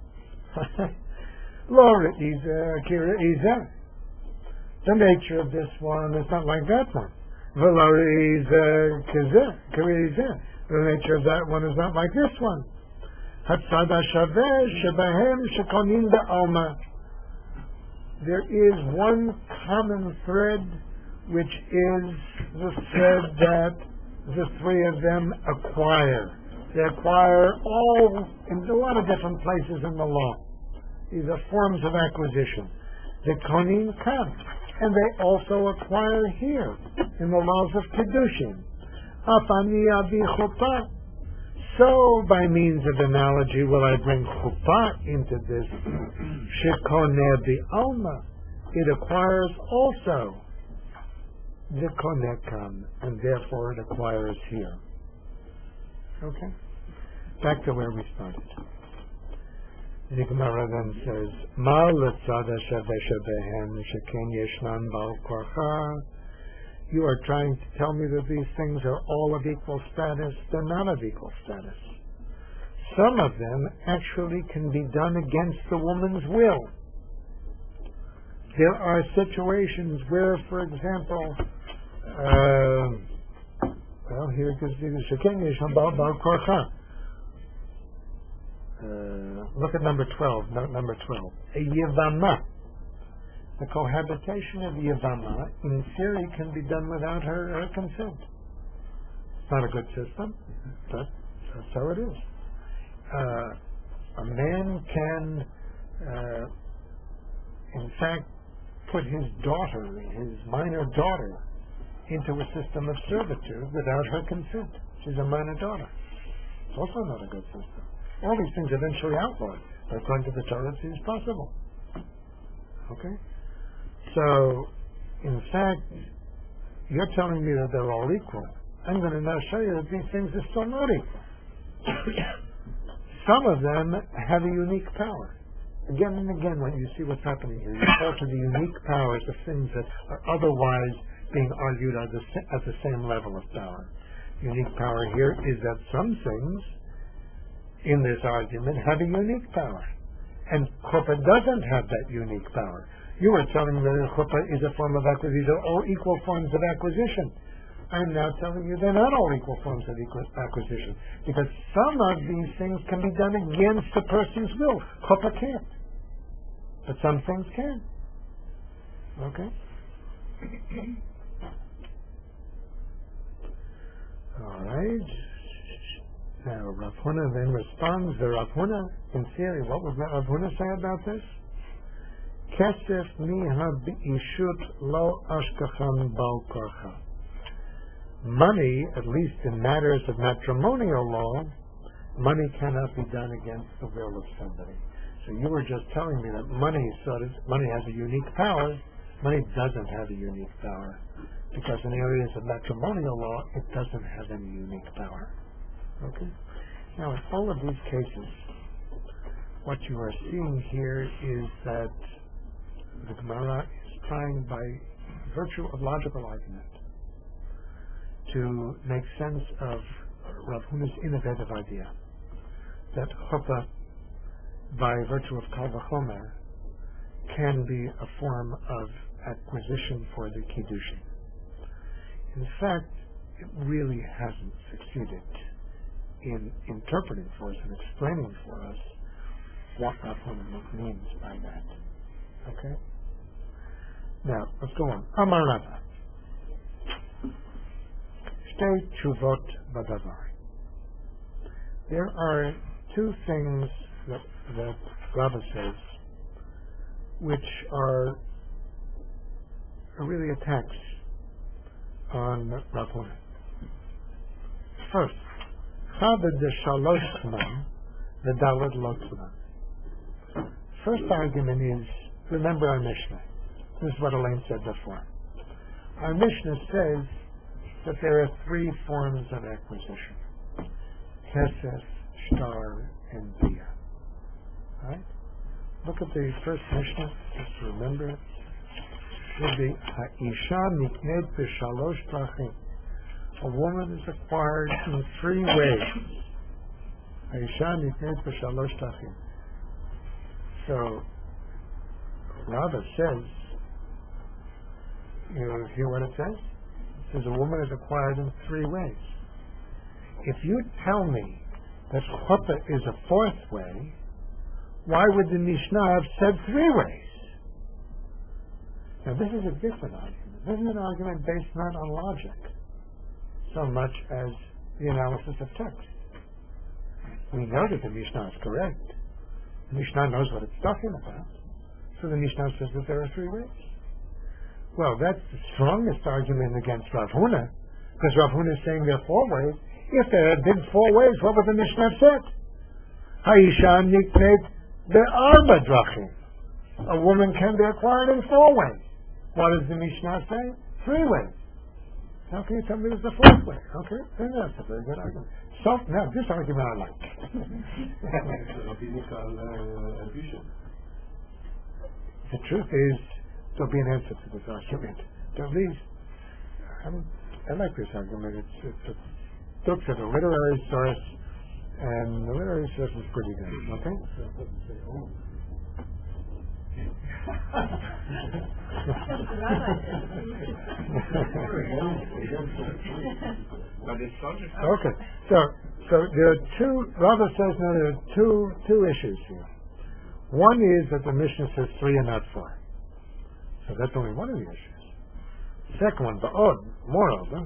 Laura Iza, Kira Iza. The nature of this one is not like that one. Laura Iza, Kira Iza. The nature of that one is not like this one. Hatzad HaShaveh Shebahem Shekonim Be'alma. There is one common thread, which is the thread that the three of them acquire. They acquire all in a lot of different places in the law. These are forms of acquisition. The konim come, and they also acquire here in the laws of Kedushin. Afani abi chuppah. So, by means of analogy, will I bring chuppah into this? Shekoneh bi'alma. It acquires also the konekam, and therefore it acquires here. Okay? Back to where we started. The Gemara then says, Ma letzad ha'shaveh shebehen sheken yeshnan ba'al korcha. You are trying to tell me that these things are all of equal status. They're not of equal status. Some of them actually can be done against the woman's will. There are situations where, for example, uh, well, here it is, uh, look at number twelve, note number twelve. A yivama. The cohabitation of Yavama, in theory, can be done without her, her consent. It's not a good system, but that's how it is. Uh, a man can, uh, in fact, put his daughter, his minor daughter, into a system of servitude without her consent. She's a minor daughter. It's also not a good system. All these things eventually outlawed, but according to the Torah, it seems possible. Okay? So, in fact, you're telling me that they're all equal. I'm going to now show you that these things are still not equal. Some of them have a unique power. Again and again, when you see what's happening here, you fall to the unique powers of things that are otherwise being argued at the, at the same level of power. Unique power here is that some things in this argument have a unique power. And chuppah doesn't have that unique power. You were telling me that chuppah is a form of acquisition. These are all equal forms of acquisition. I'm now telling you they're not all equal forms of equal acquisition. Because some of these things can be done against a person's will. Chuppah can't. But some things can. Okay? All right. Now, Rav Huna then responds. The Rav Huna, in theory, what would Rav Huna say about this? Kesef miha bi'ishut lo ashkachan bal korcha. Money, at least in matters of matrimonial law, money cannot be done against the will of somebody. So you were just telling me that money sort of, money has a unique power. Money doesn't have a unique power, because in areas of matrimonial law, it doesn't have any unique power. Okay? Now, in all of these cases, what you are seeing here is that the Gemara is trying, by virtue of logical argument, to make sense of Rav Huna's innovative idea that chuppah, by virtue of kal v'chomer, can be a form of acquisition for the kiddushin. In fact, it really hasn't succeeded in interpreting for us and explaining for us what Rav Huna means by that. Okay? Now, let's go on. Amar Rava. Shtei tshuvot badavar. There are two things that, that Rava says which are really attacks on Rav Huna. First, Chabad de shalosh tman, the dalad lo tman. First argument is, remember our Mishnah. This is what Elaine said before. Our Mishnah says that there are three forms of acquisition: kesef, shtar, and bia. Right? Look at the first Mishnah, just to remember it. It would be ha'isha nikned b'shalosh drachim. A woman is acquired in three ways. Ha'isha nikned b'shalosh drachim. So Rava says, you hear what it says? It says a woman is acquired in three ways. If you tell me that chuppah is a fourth way, why would the Mishnah have said three ways? Now this is a different argument. This is an argument based not on logic so much as the analysis of text. We know that the Mishnah is correct. The Mishnah knows what it's talking about. So the Mishnah says that there are three ways. Well, that's the strongest argument against Rav Huna, because Rav Huna is saying there are four ways. If there had been four ways, what would the Mishnah have said? Ha'isha nikned be'arba drachim. A woman can be acquired in four ways. What does the Mishnah say? Three ways. How can you tell me there's a fourth way? Okay, then that's a very good argument. So, now, this argument I like. The truth is, there'll be an answer to this argument. At least, I, mean, I like this argument. It's, it's a, looks at a literary source, and the literary source is pretty good. Okay? Okay, so so there are two. Rava says now there are two two issues here. One is that the Mishnah says three and not four. So that's only one of the issues. Second one, ba'od, moreover,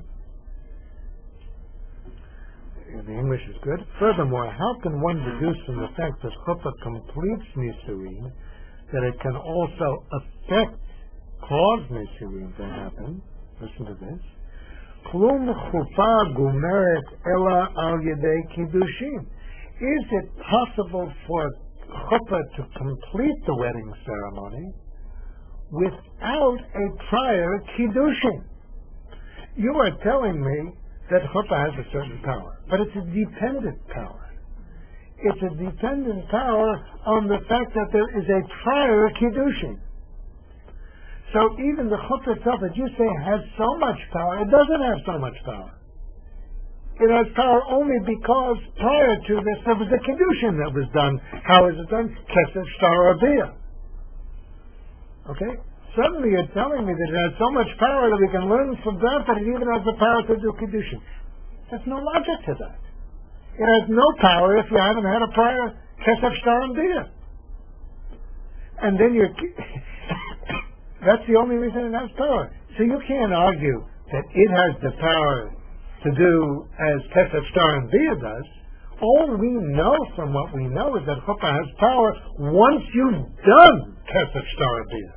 the English is good. Furthermore, how can one deduce from the fact that chuppah completes nisuin that it can also affect, cause nisuin to happen? Listen to this. Klum chuppah gumeret ela al yedei kiddushin. Is it possible for chuppah to complete the wedding ceremony without a prior kiddushin? You are telling me that chuppah has a certain power, but it's a dependent power. It's a dependent power on the fact that there is a prior kiddushin. So even the chuppah itself that you say has so much power, it doesn't have so much power. It has power only because prior to this there was a kiddushin that was done. How is it done? Kesef, shtar, or bia. Okay? Suddenly you're telling me that it has so much power that we can learn from that that it even has the power to do kiddushin. There's no logic to that. It has no power if you haven't had a prior kesef, shtar, and bia. And then you're... that's the only reason it has power. So you can't argue that it has the power to do as kesef, shtar, and bia does, all we know from what we know is that chuppah has power once you've done kesef shtar biyad.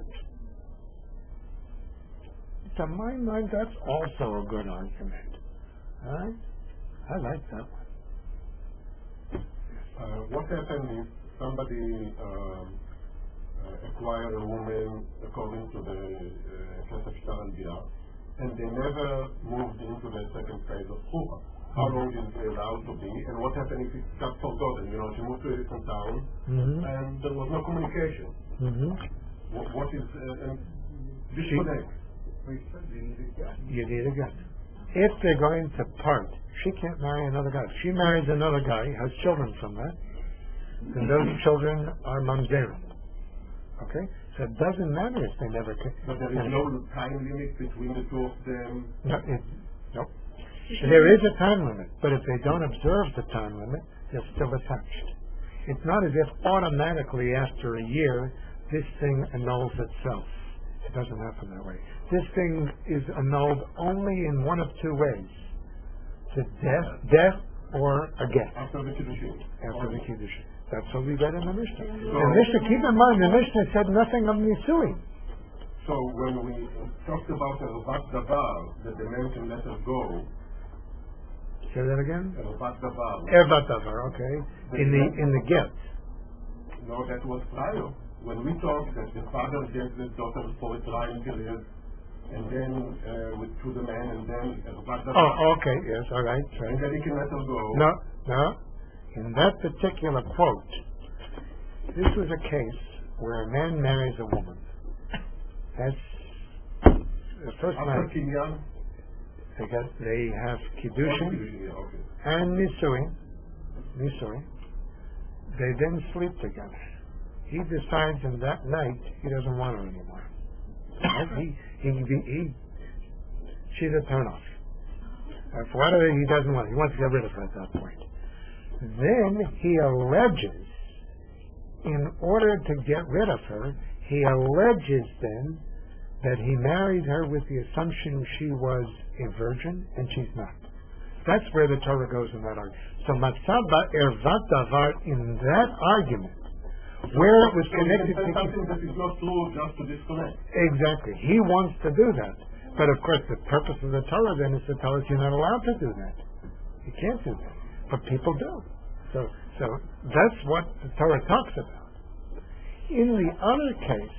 To my mind, that's also a good argument. All right? I like that one. Uh, what happens if somebody um, uh, acquire a woman according to the kesef shtar biyad, and they never moved into the second phase of chuppah? How long is it allowed to be, and what happens if it got forgotten? You know, she moved to a different town, Mm-hmm. and there was no communication. Mm-hmm. What, what is uh, and this She- connect? You need a get. If they're going to part, she can't marry another guy. If she marries another guy, has children from that, then those children are mamzerim. Okay? So it doesn't matter if they never can. But there is no time limit between the two of them. No, it, no. There is a time limit, but if they don't observe the time limit, they're still attached. It's not as if automatically after a year this thing annuls itself. It doesn't happen that way. This thing is annulled only in one of two ways: to death, death, or a get After the kiddushin. after the kiddushin. That's what we read in the Mishnah. The Mishnah, keep in mind, the Mishnah said nothing of nisuin. So when we talked about Ervat Davar, that the man can let her go, Say that again. Ervat Davar. Ervat davar, okay. In the in the get. No, that was prior. When we talked that the father gets the daughter for a trial period, and then uh, with to the man, and then Ervat Davar. Oh, okay. Yes. All right. And Right. then he can let her go. No, no. In that particular quote, this was a case where a man marries a woman. That's the first After night. Kinyan. They got they have kiddushin Yeah, okay. and nisuin, nisuin. They then sleep together. He decides in that night he doesn't want her anymore. Right? he, he, he, he, she's a turnoff. Uh, for whatever he doesn't want, he wants to get rid of her at that point. Then he alleges, in order to get rid of her, he alleges then that he married her with the assumption she was a virgin, and she's not. That's where the Torah goes in that argument. So Matzaba Ervat Davar in that argument, where it was So you connected can say to... something that is not true just to disconnect. Exactly. He wants to do that. But of course the purpose of the Torah then is to tell us you're not allowed to do that. You can't do that. But people do. So so that's what the Torah talks about. In the other case,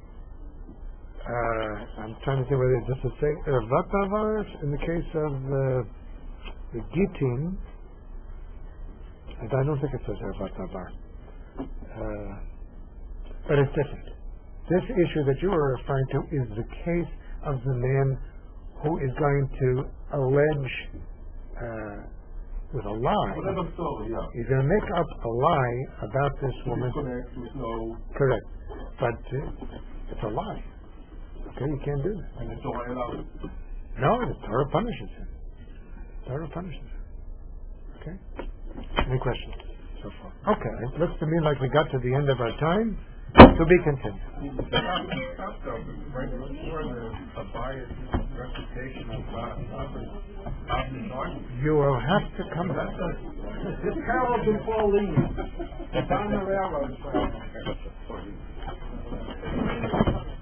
uh, I'm trying to think whether this is saying Ervat Davar in the case of the, the Gittin. I don't think it says Ervat Davar. Uh, but it's different. This issue that you were referring to is the case of the man who is going to allege uh, with a lie. Whatever story, yeah. He's going to make up a lie about this woman. Disconnect with no, Correct. But uh, it's a lie. Okay, you can't do that. and the Torah allows it. No, the Torah punishes him. Torah punishes him. Okay? Any questions so far? Okay, it looks to me like we got to the end of our time. To be continued. Stop though, right before the, a biased reputation of uh, others, others argument. You will have to come back. It's Harold and Pauline. It's on the railroad track.